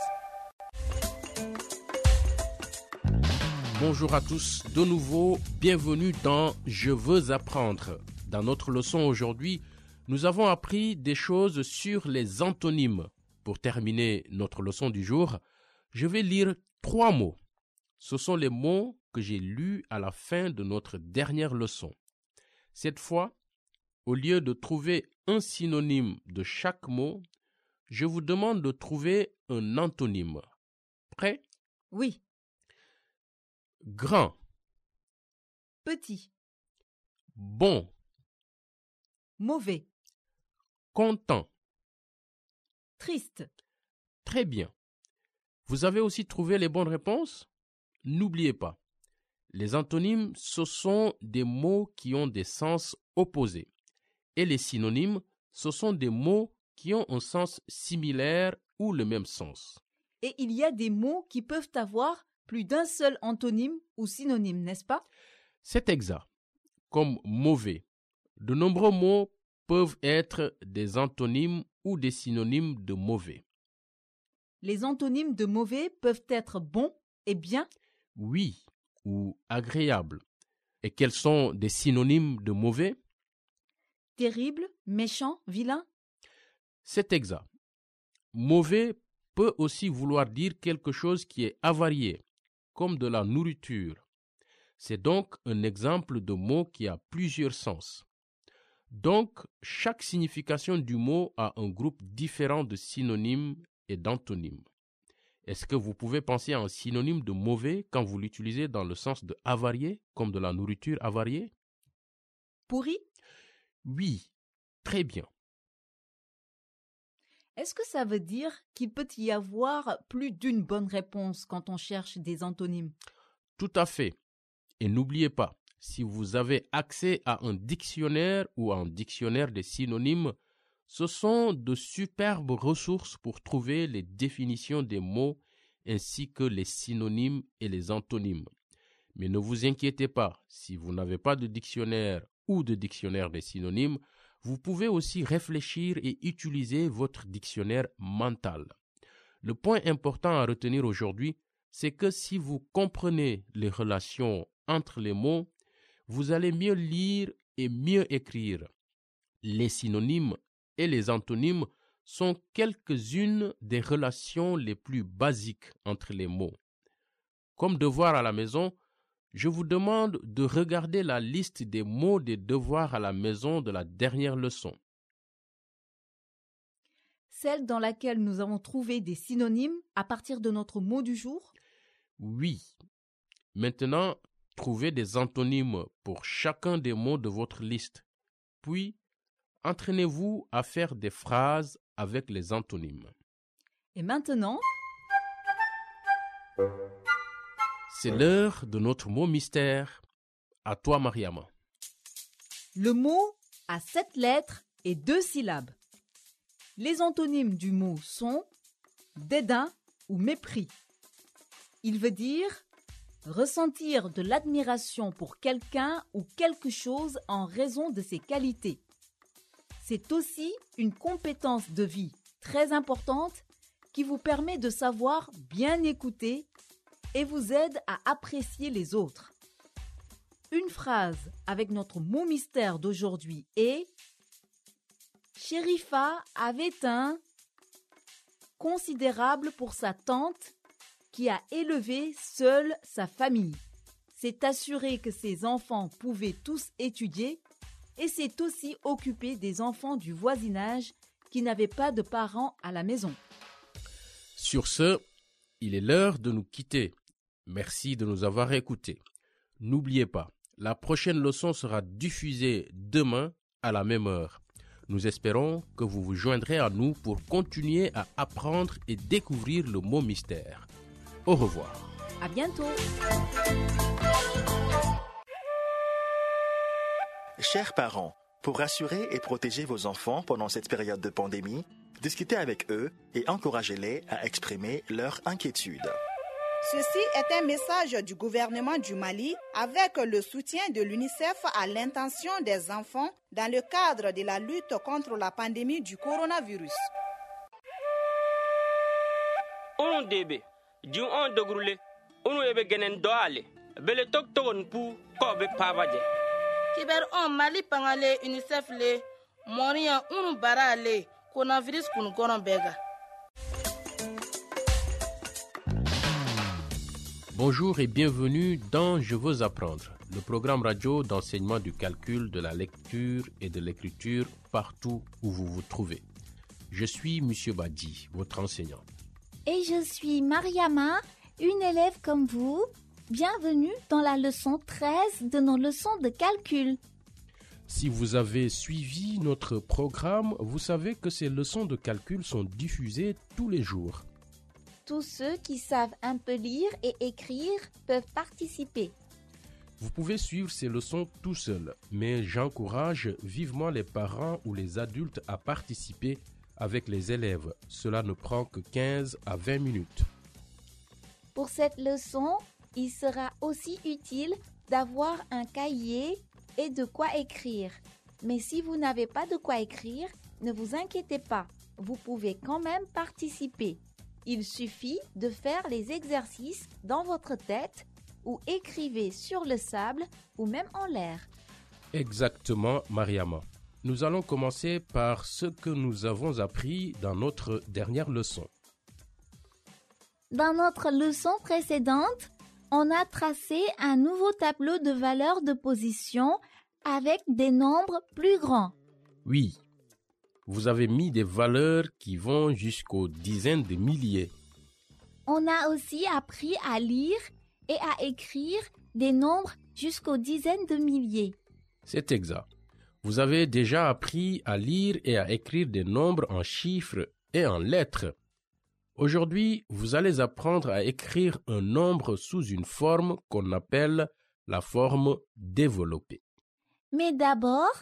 Bonjour à tous, de nouveau, bienvenue dans Je veux apprendre. Dans notre leçon aujourd'hui, nous avons appris des choses sur les antonymes. Pour terminer notre leçon du jour, je vais lire 3 mots. Ce sont les mots que j'ai lus à la fin de notre dernière leçon. Cette fois, au lieu de trouver un synonyme de chaque mot, je vous demande de trouver un antonyme. Prêt? Oui. Grand. Petit. Bon. Mauvais. Content. Triste. Très bien. Vous avez aussi trouvé les bonnes réponses? N'oubliez pas, les antonymes, ce sont des mots qui ont des sens opposés. Et les synonymes, ce sont des mots qui ont un sens similaire ou le même sens. Et il y a des mots qui peuvent avoir plus d'un seul antonyme ou synonyme, n'est-ce pas? C'est exact. Comme mauvais. De nombreux mots peuvent être des antonymes ou des synonymes de mauvais. Les antonymes de mauvais peuvent être bons et bien? Oui, ou agréable. Et quels sont des synonymes de mauvais? Terrible, méchant, vilain? C'est exact. Mauvais peut aussi vouloir dire quelque chose qui est avarié, comme de la nourriture. C'est donc un exemple de mot qui a plusieurs sens. Donc, chaque signification du mot a un groupe différent de synonymes et d'antonymes. Est-ce que vous pouvez penser à un synonyme de mauvais quand vous l'utilisez dans le sens de avarié, comme de la nourriture avariée? Pourri? Oui, très bien. Est-ce que ça veut dire qu'il peut y avoir plus d'une bonne réponse quand on cherche des antonymes? Tout à fait. Et n'oubliez pas, si vous avez accès à un dictionnaire ou à un dictionnaire des synonymes, ce sont de superbes ressources pour trouver les définitions des mots ainsi que les synonymes et les antonymes. Mais ne vous inquiétez pas, si vous n'avez pas de dictionnaire ou de dictionnaire des synonymes, vous pouvez aussi réfléchir et utiliser votre dictionnaire mental. Le point important à retenir aujourd'hui, c'est que si vous comprenez les relations entre les mots, vous allez mieux lire et mieux écrire. Les synonymes et les antonymes sont quelques-unes des relations les plus basiques entre les mots. Comme devoir à la maison, je vous demande de regarder la liste des mots des devoirs à la maison de la dernière leçon. Celle dans laquelle nous avons trouvé des synonymes à partir de notre mot du jour? Oui. Maintenant, trouvez des antonymes pour chacun des mots de votre liste. Puis, entraînez-vous à faire des phrases avec les antonymes. Et maintenant, c'est l'heure de notre mot mystère. À toi, Mariama. Le mot a 7 lettres et 2 syllabes. Les antonymes du mot sont dédain ou mépris. Il veut dire ressentir de l'admiration pour quelqu'un ou quelque chose en raison de ses qualités. C'est aussi une compétence de vie très importante qui vous permet de savoir bien écouter et vous aide à apprécier les autres. Une phrase avec notre mot mystère d'aujourd'hui est « Sherifa avait un considérable pour sa tante qui a élevé seule sa famille. C'est assuré que ses enfants pouvaient tous étudier et s'est aussi occupé des enfants du voisinage qui n'avaient pas de parents à la maison. » Sur ce, il est l'heure de nous quitter. Merci de nous avoir écoutés. N'oubliez pas, la prochaine leçon sera diffusée demain à la même heure. Nous espérons que vous vous joindrez à nous pour continuer à apprendre et découvrir le mot mystère. Au revoir. À bientôt. Chers parents, pour rassurer et protéger vos enfants pendant cette période de pandémie, discutez avec eux et encouragez-les à exprimer leur inquiétude. Ceci est un message du gouvernement du Mali avec le soutien de l'UNICEF à l'intention des enfants dans le cadre de la lutte contre la pandémie du coronavirus. On débé, du on de grulé, on ebe genen doale, bele tok togon pou kobe pavaje. Kiber on Mali pangale UNICEF le, moria unu bara le, coronavirus kun gonon bega. Bonjour et bienvenue dans Je veux apprendre, le programme radio d'enseignement du calcul, de la lecture et de l'écriture partout où vous vous trouvez. Je suis M. Badi, votre enseignant. Et je suis Mariama, une élève comme vous. Bienvenue dans la leçon 13 de nos leçons de calcul. Si vous avez suivi notre programme, vous savez que ces leçons de calcul sont diffusées tous les jours. Tous ceux qui savent un peu lire et écrire peuvent participer. Vous pouvez suivre ces leçons tout seul, mais j'encourage vivement les parents ou les adultes à participer avec les élèves. Cela ne prend que 15 à 20 minutes. Pour cette leçon, il sera aussi utile d'avoir un cahier et de quoi écrire. Mais si vous n'avez pas de quoi écrire, ne vous inquiétez pas, vous pouvez quand même participer. Il suffit de faire les exercices dans votre tête ou écrivez sur le sable ou même en l'air. Exactement, Mariama. Nous allons commencer par ce que nous avons appris dans notre dernière leçon. Dans notre leçon précédente, on a tracé un nouveau tableau de valeurs de position avec des nombres plus grands. Oui. Vous avez mis des valeurs qui vont jusqu'aux dizaines de milliers. On a aussi appris à lire et à écrire des nombres jusqu'aux dizaines de milliers. C'est exact. Vous avez déjà appris à lire et à écrire des nombres en chiffres et en lettres. Aujourd'hui, vous allez apprendre à écrire un nombre sous une forme qu'on appelle la forme développée. Mais d'abord,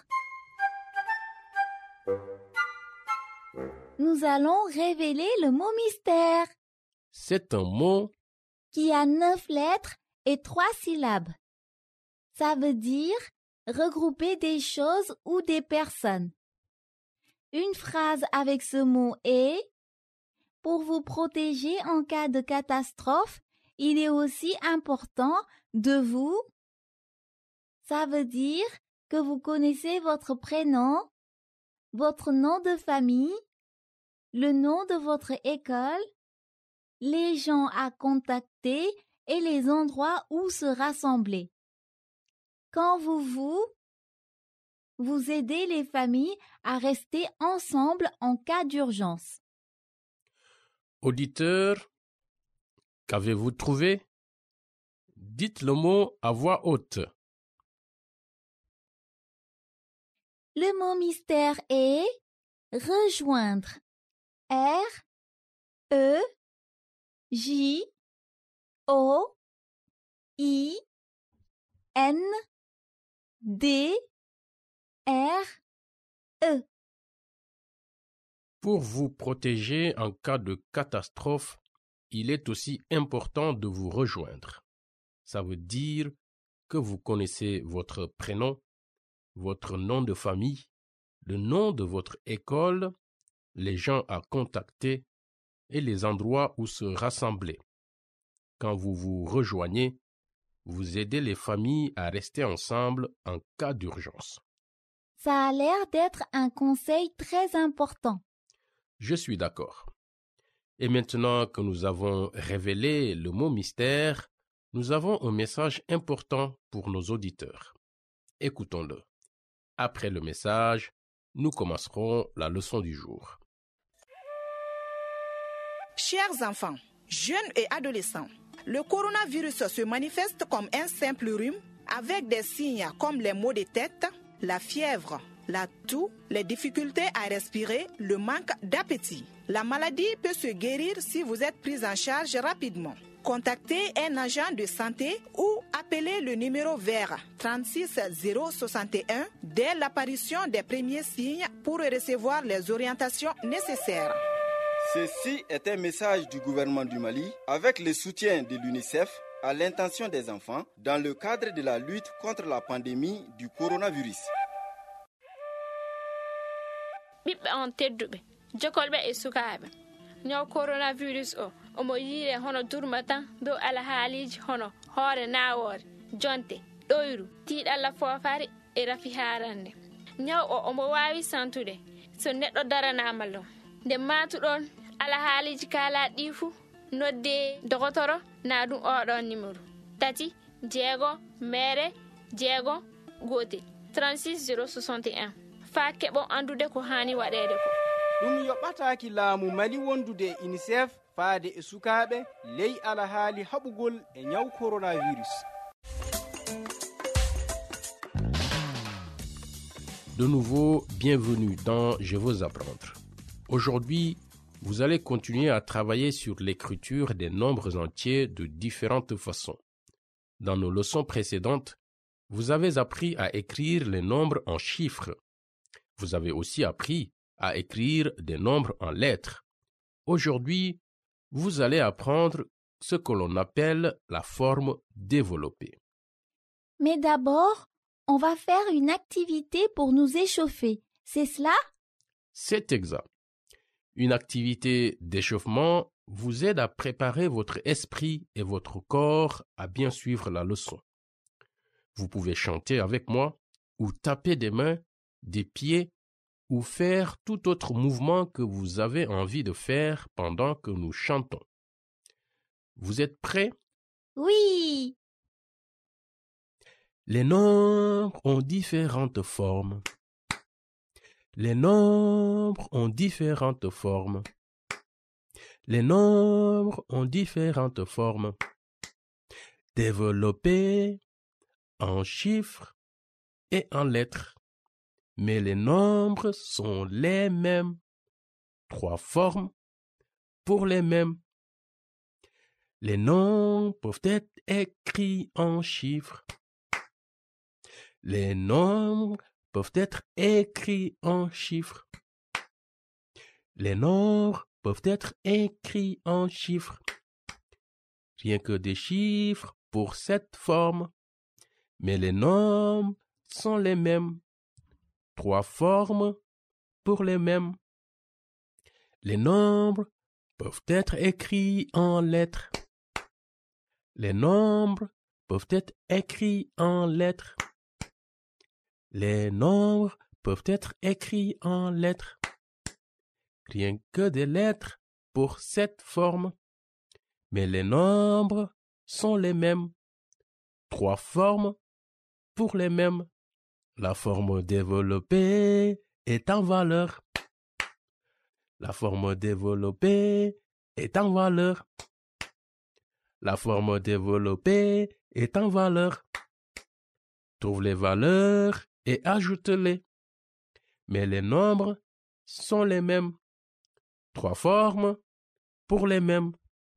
nous allons révéler le mot mystère. C'est un mot qui a 9 lettres et 3 syllabes. Ça veut dire regrouper des choses ou des personnes. Une phrase avec ce mot est: pour vous protéger en cas de catastrophe, il est aussi important de vous. Ça veut dire que vous connaissez votre prénom, votre nom de famille, le nom de votre école, les gens à contacter et les endroits où se rassembler. Quand vous aidez les familles à rester ensemble en cas d'urgence. Auditeur, qu'avez-vous trouvé? Dites le mot à voix haute. Le mot mystère est rejoindre. R-E-J-O-I-N-D-R-E. Pour vous protéger en cas de catastrophe, il est aussi important de vous rejoindre. Ça veut dire que vous connaissez votre prénom, votre nom de famille, le nom de votre école, les gens à contacter et les endroits où se rassembler. Quand vous vous rejoignez, vous aidez les familles à rester ensemble en cas d'urgence. Ça a l'air d'être un conseil très important. Je suis d'accord. Et maintenant que nous avons révélé le mot mystère, nous avons un message important pour nos auditeurs. Écoutons-le. Après le message, nous commencerons la leçon du jour. Chers enfants, jeunes et adolescents, le coronavirus se manifeste comme un simple rhume avec des signes comme les maux de tête, la fièvre, la toux, les difficultés à respirer, le manque d'appétit. La maladie peut se guérir si vous êtes pris en charge rapidement. Contactez un agent de santé ou appelez le numéro vert 36 061 dès l'apparition des premiers signes pour recevoir les orientations nécessaires. Ceci est un message du gouvernement du Mali avec le soutien de l'UNICEF à l'intention des enfants dans le cadre de la lutte contre la pandémie du coronavirus. ɓiɓɓe on tedduɓe jokolɓe e sukaaɓe ñaw coronavirus o omo yiire hono durma tan dow alhaaliji hono hoore nawoore jonte ɗoyru tiiɗalla foofare e rafi haarande ñaw o omo waawi santude so neɗɗo daranama lom nde matuɗon alhaaliji kaala ɗi fuu nodde dogotoro na ɗum oɗon numéro 3 6 mere 6 gotel 36 061 fa keɓon andude ko hani waɗede ko ɗum yoɓataki laamu mali wondude unicef faade e sukaɓe ley alahaali haɓugol e ñaw coronavirus. De nouveau, bienvenue dans Je veux apprendre. Aujourd'hui, vous allez continuer à travailler sur l'écriture des nombres entiers de différentes façons. Dans nos leçons précédentes, vous avez appris à écrire les nombres en chiffres. Vous avez aussi appris à écrire des nombres en lettres. Aujourd'hui, vous allez apprendre ce que l'on appelle la forme développée. Mais d'abord, on va faire une activité pour nous échauffer. C'est cela? C'est exact. Une activité d'échauffement vous aide à préparer votre esprit et votre corps à bien suivre la leçon. Vous pouvez chanter avec moi ou taper des mains, des pieds ou faire tout autre mouvement que vous avez envie de faire pendant que nous chantons. Vous êtes prêts? Oui! Les nombres ont différentes formes. Les nombres ont différentes formes. Les nombres ont différentes formes. Développés en chiffres et en lettres. Mais les nombres sont les mêmes. 3 formes, pour les mêmes. Les nombres peuvent être écrits en chiffres. Les nombres peuvent être écrits en chiffres. Les nombres peuvent être écrits en chiffres. Rien que des chiffres pour cette forme. Mais les nombres sont les mêmes. 3 formes pour les mêmes. Les nombres peuvent être écrits en lettres. Les nombres peuvent être écrits en lettres. Les nombres peuvent être écrits en lettres. Rien que des lettres pour cette forme. Mais les nombres sont les mêmes. 3 formes pour les mêmes. La forme développée est en valeur. La forme développée est en valeur. La forme développée est en valeur. Trouve les valeurs et ajoute-les. Mais les nombres sont les mêmes. 3 formes pour les mêmes.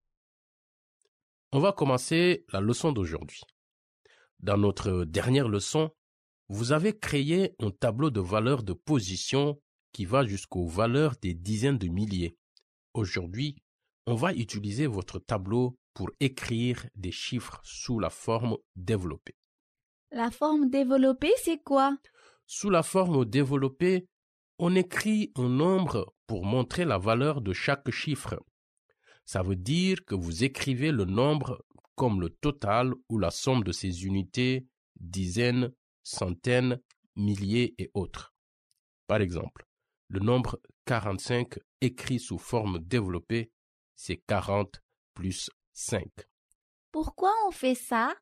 On va commencer la leçon d'aujourd'hui. Dans notre dernière leçon, vous avez créé un tableau de valeurs de position qui va jusqu'aux valeurs des dizaines de milliers. Aujourd'hui, on va utiliser votre tableau pour écrire des chiffres sous la forme développée. La forme développée, c'est quoi? Sous la forme développée, on écrit un nombre pour montrer la valeur de chaque chiffre. Ça veut dire que vous écrivez le nombre comme le total ou la somme de ses unités, dizaines, centaines, milliers et autres. Par exemple, le nombre 45 écrit sous forme développée, c'est 40 plus 5. Pourquoi on fait ça?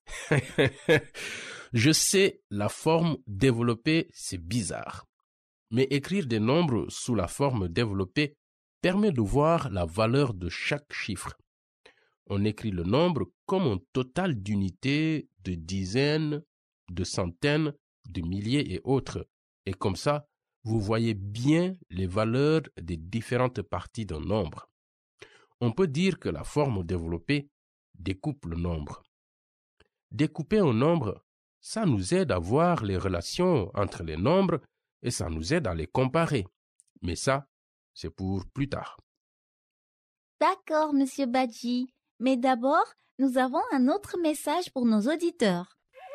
Je sais, la forme développée, c'est bizarre. Mais écrire des nombres sous la forme développée permet de voir la valeur de chaque chiffre. On écrit le nombre comme un total d'unités, de dizaines, de centaines, de milliers et autres. Et comme ça, vous voyez bien les valeurs des différentes parties d'un nombre. On peut dire que la forme développée découpe le nombre. Découper un nombre, ça nous aide à voir les relations entre les nombres et ça nous aide à les comparer. Mais ça, c'est pour plus tard. D'accord, Monsieur Badji. Mais d'abord, nous avons un autre message pour nos auditeurs.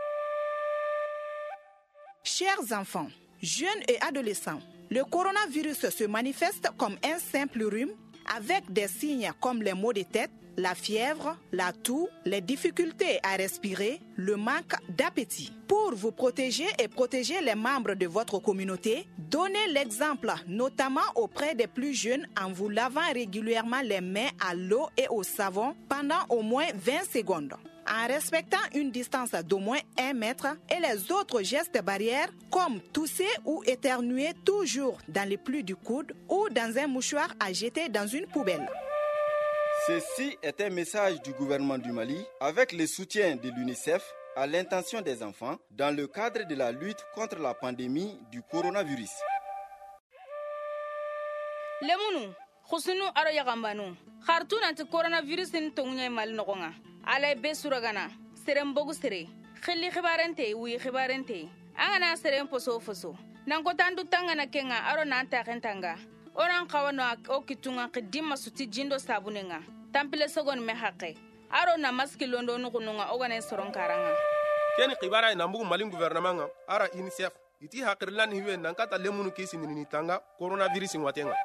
Chers enfants, jeunes et adolescents, le coronavirus se manifeste comme un simple rhume avec des signes comme les maux de tête, la fièvre, la toux, les difficultés à respirer, le manque d'appétit. Pour vous protéger et protéger les membres de votre communauté, donnez l'exemple, notamment auprès des plus jeunes, en vous lavant régulièrement les mains à l'eau et au savon pendant au moins 20 secondes. En respectant une distance d'au moins 1 mètre et les autres gestes barrières comme tousser ou éternuer toujours dans les plis du coude ou dans un mouchoir à jeter dans une poubelle. Ceci est un message du gouvernement du Mali avec le soutien de l'UNICEF à l'intention des enfants dans le cadre de la lutte contre la pandémie du coronavirus. Lemunu, khusunu aro yagambanu. Khartu nanti coronavirus ni tongunya mal nogonga. Alay be suragana. Serem bogu sere. Khili khibarente wi khibarente. Angana serem poso foso. Nango tandu tangana kenga aro nanta rentanga. Oran kawano o kitunga kidima suti jindo sabunenga. Tampile sogon me haqe. Aro na maski londo nukununga ogane soron karanga. Keni khibara na mbugu malin gouvernement ara UNICEF. Iti hakirlan hiwe nankata lemunu kisi ni tanga coronavirus ngwatenga.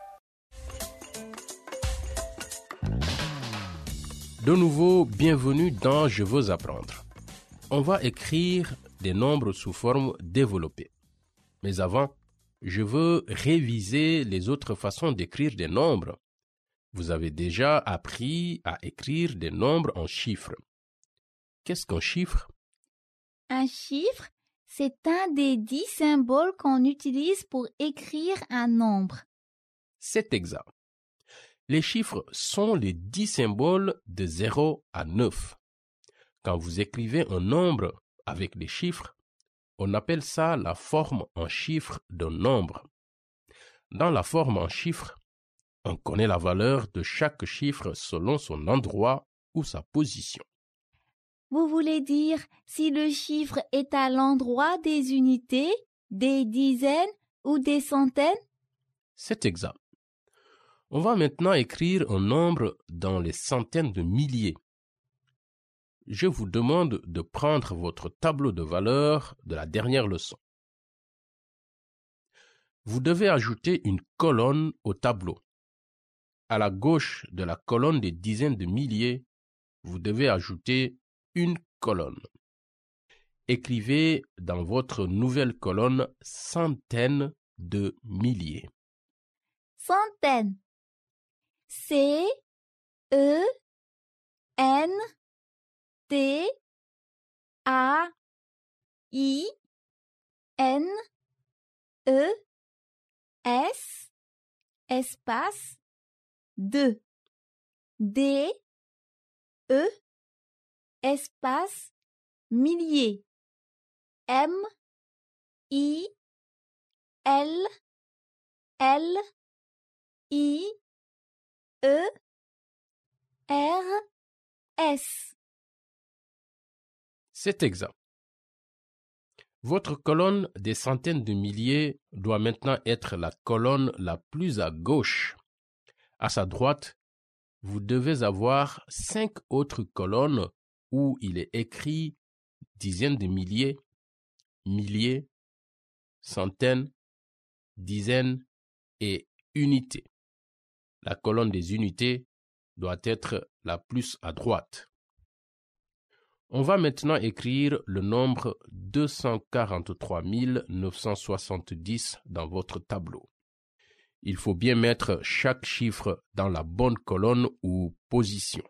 De nouveau, bienvenue dans Je veux apprendre. On va écrire des nombres sous forme développée. Mais avant, je veux réviser les autres façons d'écrire des nombres. Vous avez déjà appris à écrire des nombres en chiffres. Qu'est-ce qu'un chiffre? Un chiffre, c'est un des 10 symboles qu'on utilise pour écrire un nombre. C'est exact. Les chiffres sont les 10 symboles de 0 à 9. Quand vous écrivez un nombre avec des chiffres, on appelle ça la forme en chiffres d'un nombre. Dans la forme en chiffres, On connaît la valeur de chaque chiffre selon son endroit ou sa position. Vous voulez dire si le chiffre est à l'endroit des unités, des dizaines ou des centaines? C'est exact. On va maintenant écrire un nombre dans les centaines de milliers. Je vous demande de prendre votre tableau de valeurs de la dernière leçon. Vous devez ajouter une colonne au tableau. À la gauche de la colonne des dizaines de milliers, vous devez ajouter une colonne. Écrivez dans votre nouvelle colonne centaines de milliers. Centaines. C, E, N, T, A, I, N, E, S, espace, 2, D, E, espace, milliers, M, I, L, L, I, E, R, S. C'est exact. Votre colonne des centaines de milliers doit maintenant être la colonne la plus à gauche. À sa droite, vous devez avoir 5 autres colonnes où il est écrit dizaines de milliers, milliers, centaines, dizaines et unités. La colonne des unités doit être la plus à droite. On va maintenant écrire le nombre 243 970 dans votre tableau. Il faut bien mettre chaque chiffre dans la bonne colonne ou position.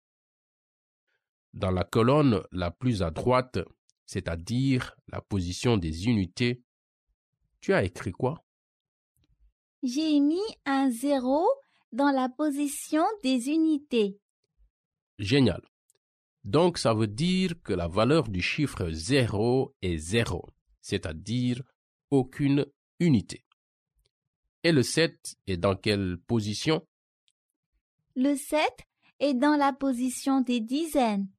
Dans la colonne la plus à droite, c'est-à-dire la position des unités, tu as écrit quoi? J'ai mis un 0 dans la position des unités. Génial. Donc, ça veut dire que la valeur du chiffre 0 est 0, c'est-à-dire aucune unité. Et le 7 est dans quelle position? Le 7 est dans la position des dizaines.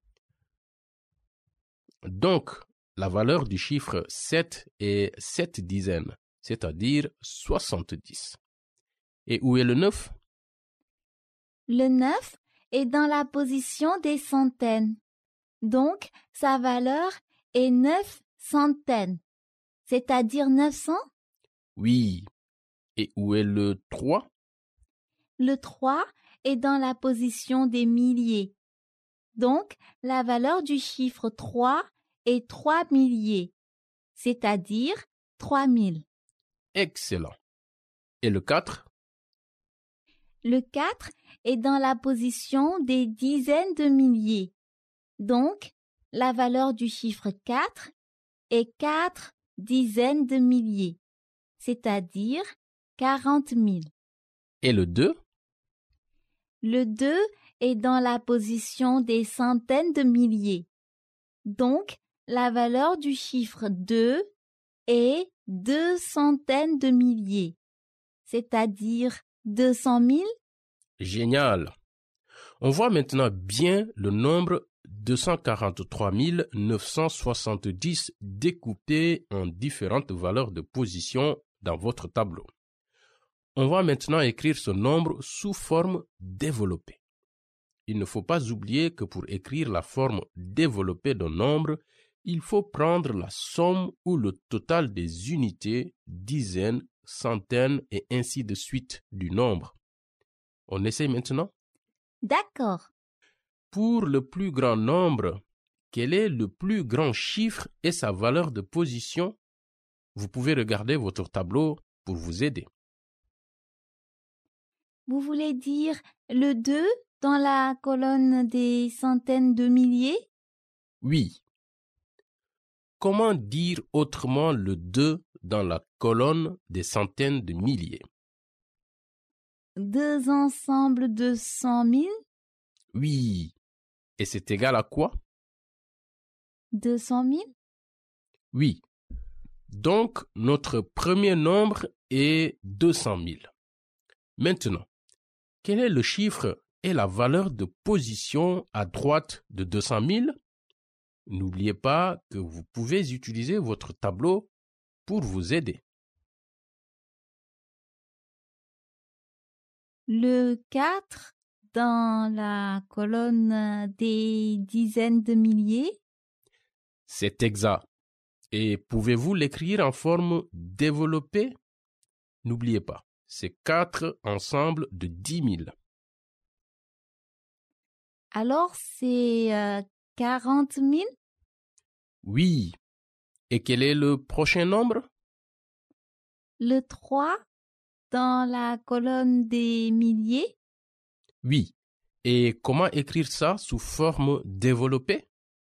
Donc, la valeur du chiffre 7 est 7 dizaines, c'est-à-dire 70. Et où est le 9? Le 9 est dans la position des centaines. Donc, sa valeur est 9 centaines, c'est-à-dire 900? Oui. Et où est le 3? Le 3 est dans la position des milliers. Donc, la valeur du chiffre 3 est 3 milliers, c'est-à-dire 3000. Excellent. Et le 4? Le 4 est dans la position des dizaines de milliers. Donc, la valeur du chiffre 4 est 4 dizaines de milliers, c'est-à-dire 40 000. Et le 2? Le 2 est dans la position des centaines de milliers. Donc, la valeur du chiffre 2 est 2 centaines de milliers, c'est-à-dire 200 000. Génial. On voit maintenant bien le nombre 243 970 découpé en différentes valeurs de position dans votre tableau. On va maintenant écrire ce nombre sous forme développée. Il ne faut pas oublier que pour écrire la forme développée d'un nombre, il faut prendre la somme ou le total des unités, dizaines, centaines et ainsi de suite du nombre. On essaie maintenant? D'accord. Pour le plus grand nombre, quel est le plus grand chiffre et sa valeur de position? Vous pouvez regarder votre tableau pour vous aider. Vous voulez dire le 2 dans la colonne des centaines de milliers? Oui. Comment dire autrement le 2 dans la colonne des centaines de milliers? 2 ensembles de 100 000? Oui. Et c'est égal à quoi? 200 000? Oui. Donc, notre premier nombre est 200 000. Maintenant, Quel est le chiffre et la valeur de position à droite de 200 000? N'oubliez pas que vous pouvez utiliser votre tableau pour vous aider. Le 4 dans la colonne des dizaines de milliers. C'est exact. Et pouvez-vous l'écrire en forme développée? N'oubliez pas, c'est 4 ensembles de 10 000. Alors c'est 40 000? Oui. Et quel est le prochain nombre? Le 3 dans la colonne des milliers? Oui. Et comment écrire ça sous forme développée?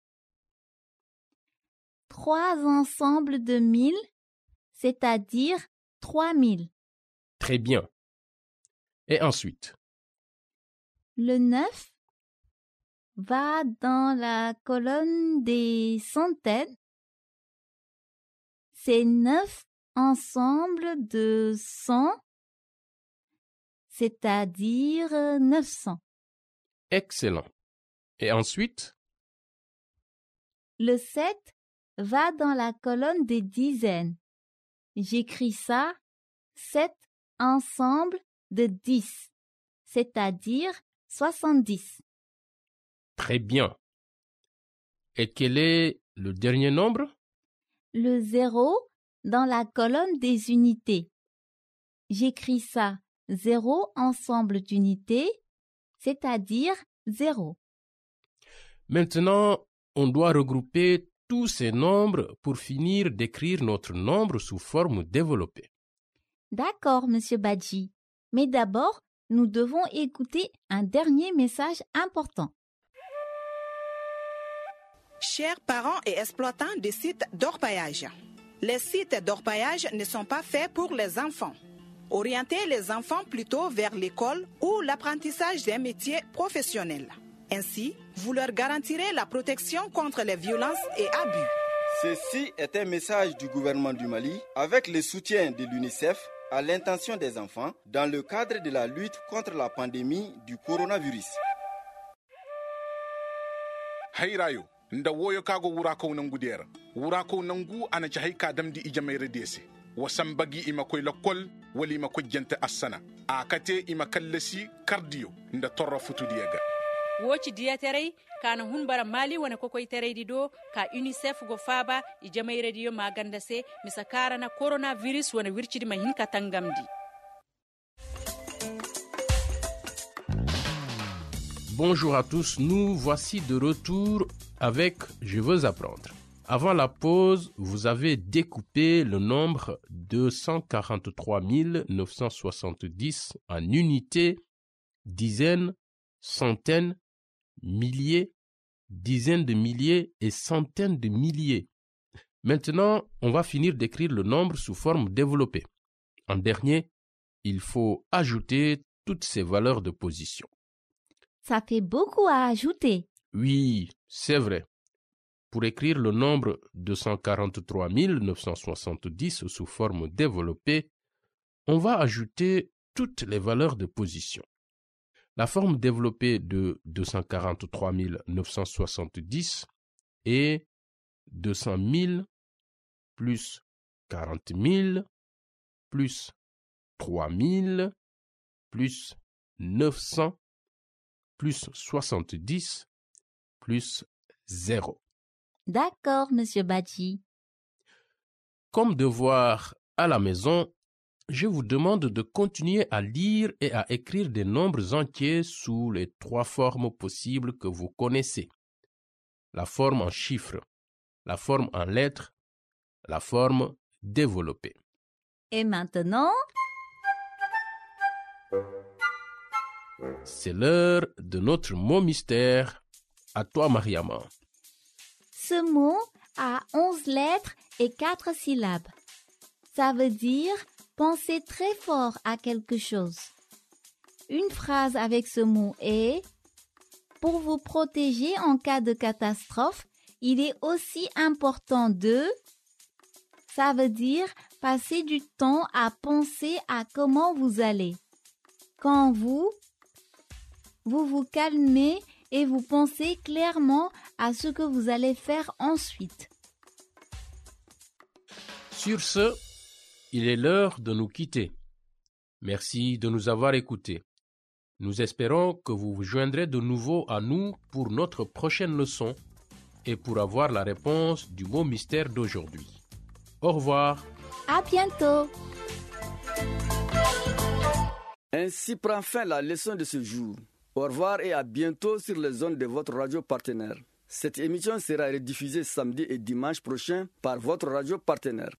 3 ensembles de 1000, c'est-à-dire 3000. Très bien. Et ensuite? Le 9 va dans la colonne des centaines. C'est 9 ensembles de 100, c'est-à-dire 900. Excellent. Et ensuite? Le 7 va dans la colonne des dizaines. J'écris ça 7 ensembles de 10, c'est-à-dire 70. Très bien. Et quel est le dernier nombre? Le 0 dans la colonne des unités. J'écris ça 0 ensemble d'unités, c'est-à-dire 0. Maintenant, on doit regrouper tous ces nombres pour finir d'écrire notre nombre sous forme développée. D'accord, Monsieur Badji. Mais d'abord, nous devons écouter un dernier message important. Chers parents et exploitants des sites d'orpaillage, les sites d'orpaillage ne sont pas faits pour les enfants. Orientez les enfants plutôt vers l'école ou l'apprentissage des métiers professionnels. Ainsi, vous leur garantirez la protection contre les violences et abus. Ceci est un message du gouvernement du Mali avec le soutien de l'UNICEF à l'intention des enfants dans le cadre de la lutte contre la pandémie du coronavirus. Hayrayo, nda woyo kago wurako nangu dera. Wurako nangu ana chahika damdi ijamaire desi. Wasambagi ima koy lokol wali ima koy jente asana. Akate ima kallasi cardio nda torra futu diega. woci diya terey kana hun bara mali wona kokoy tereydi do ka unicef go faaba e jamayre diyo maganda se misa karana coronavirus wona wircidi ma hinka tangamdi. Bonjour à tous, nous voici de retour avec Je veux apprendre. Avant la pause, vous avez découpé le nombre 243 970 en unités, dizaines, centaines, milliers, dizaines de milliers et centaines de milliers. Maintenant, on va finir d'écrire le nombre sous forme développée. En dernier, il faut ajouter toutes ces valeurs de position. Ça fait beaucoup à ajouter. Oui, c'est vrai. Pour écrire le nombre 243 970 sous forme développée, on va ajouter toutes les valeurs de position. La forme développée de 243 970 est 200 000 plus 40 000 plus 3 000 plus 900 plus 70 plus 0. D'accord, Monsieur Badji. Comme devoir à la maison, je vous demande de continuer à lire et à écrire des nombres entiers sous les 3 formes possibles que vous connaissez. La forme en chiffres, la forme en lettres, la forme développée. Et maintenant, c'est l'heure de notre mot mystère. À toi, Mariama. Ce mot a 11 lettres et 4 syllabes. Ça veut dire penser très fort à quelque chose. Une phrase avec ce mot est « Pour vous protéger en cas de catastrophe, il est aussi important de… » Ça veut dire passer du temps à penser à comment vous allez. Quand vous, vous vous calmez et vous pensez clairement à ce que vous allez faire ensuite. Sur ce, il est l'heure de nous quitter. Merci de nous avoir écoutés. Nous espérons que vous vous joindrez de nouveau à nous pour notre prochaine leçon et pour avoir la réponse du mot mystère d'aujourd'hui. Au revoir. À bientôt. Ainsi prend fin la leçon de ce jour. Au revoir et à bientôt sur les ondes de votre radio partenaire. Cette émission sera rediffusée samedi et dimanche prochain par votre radio partenaire.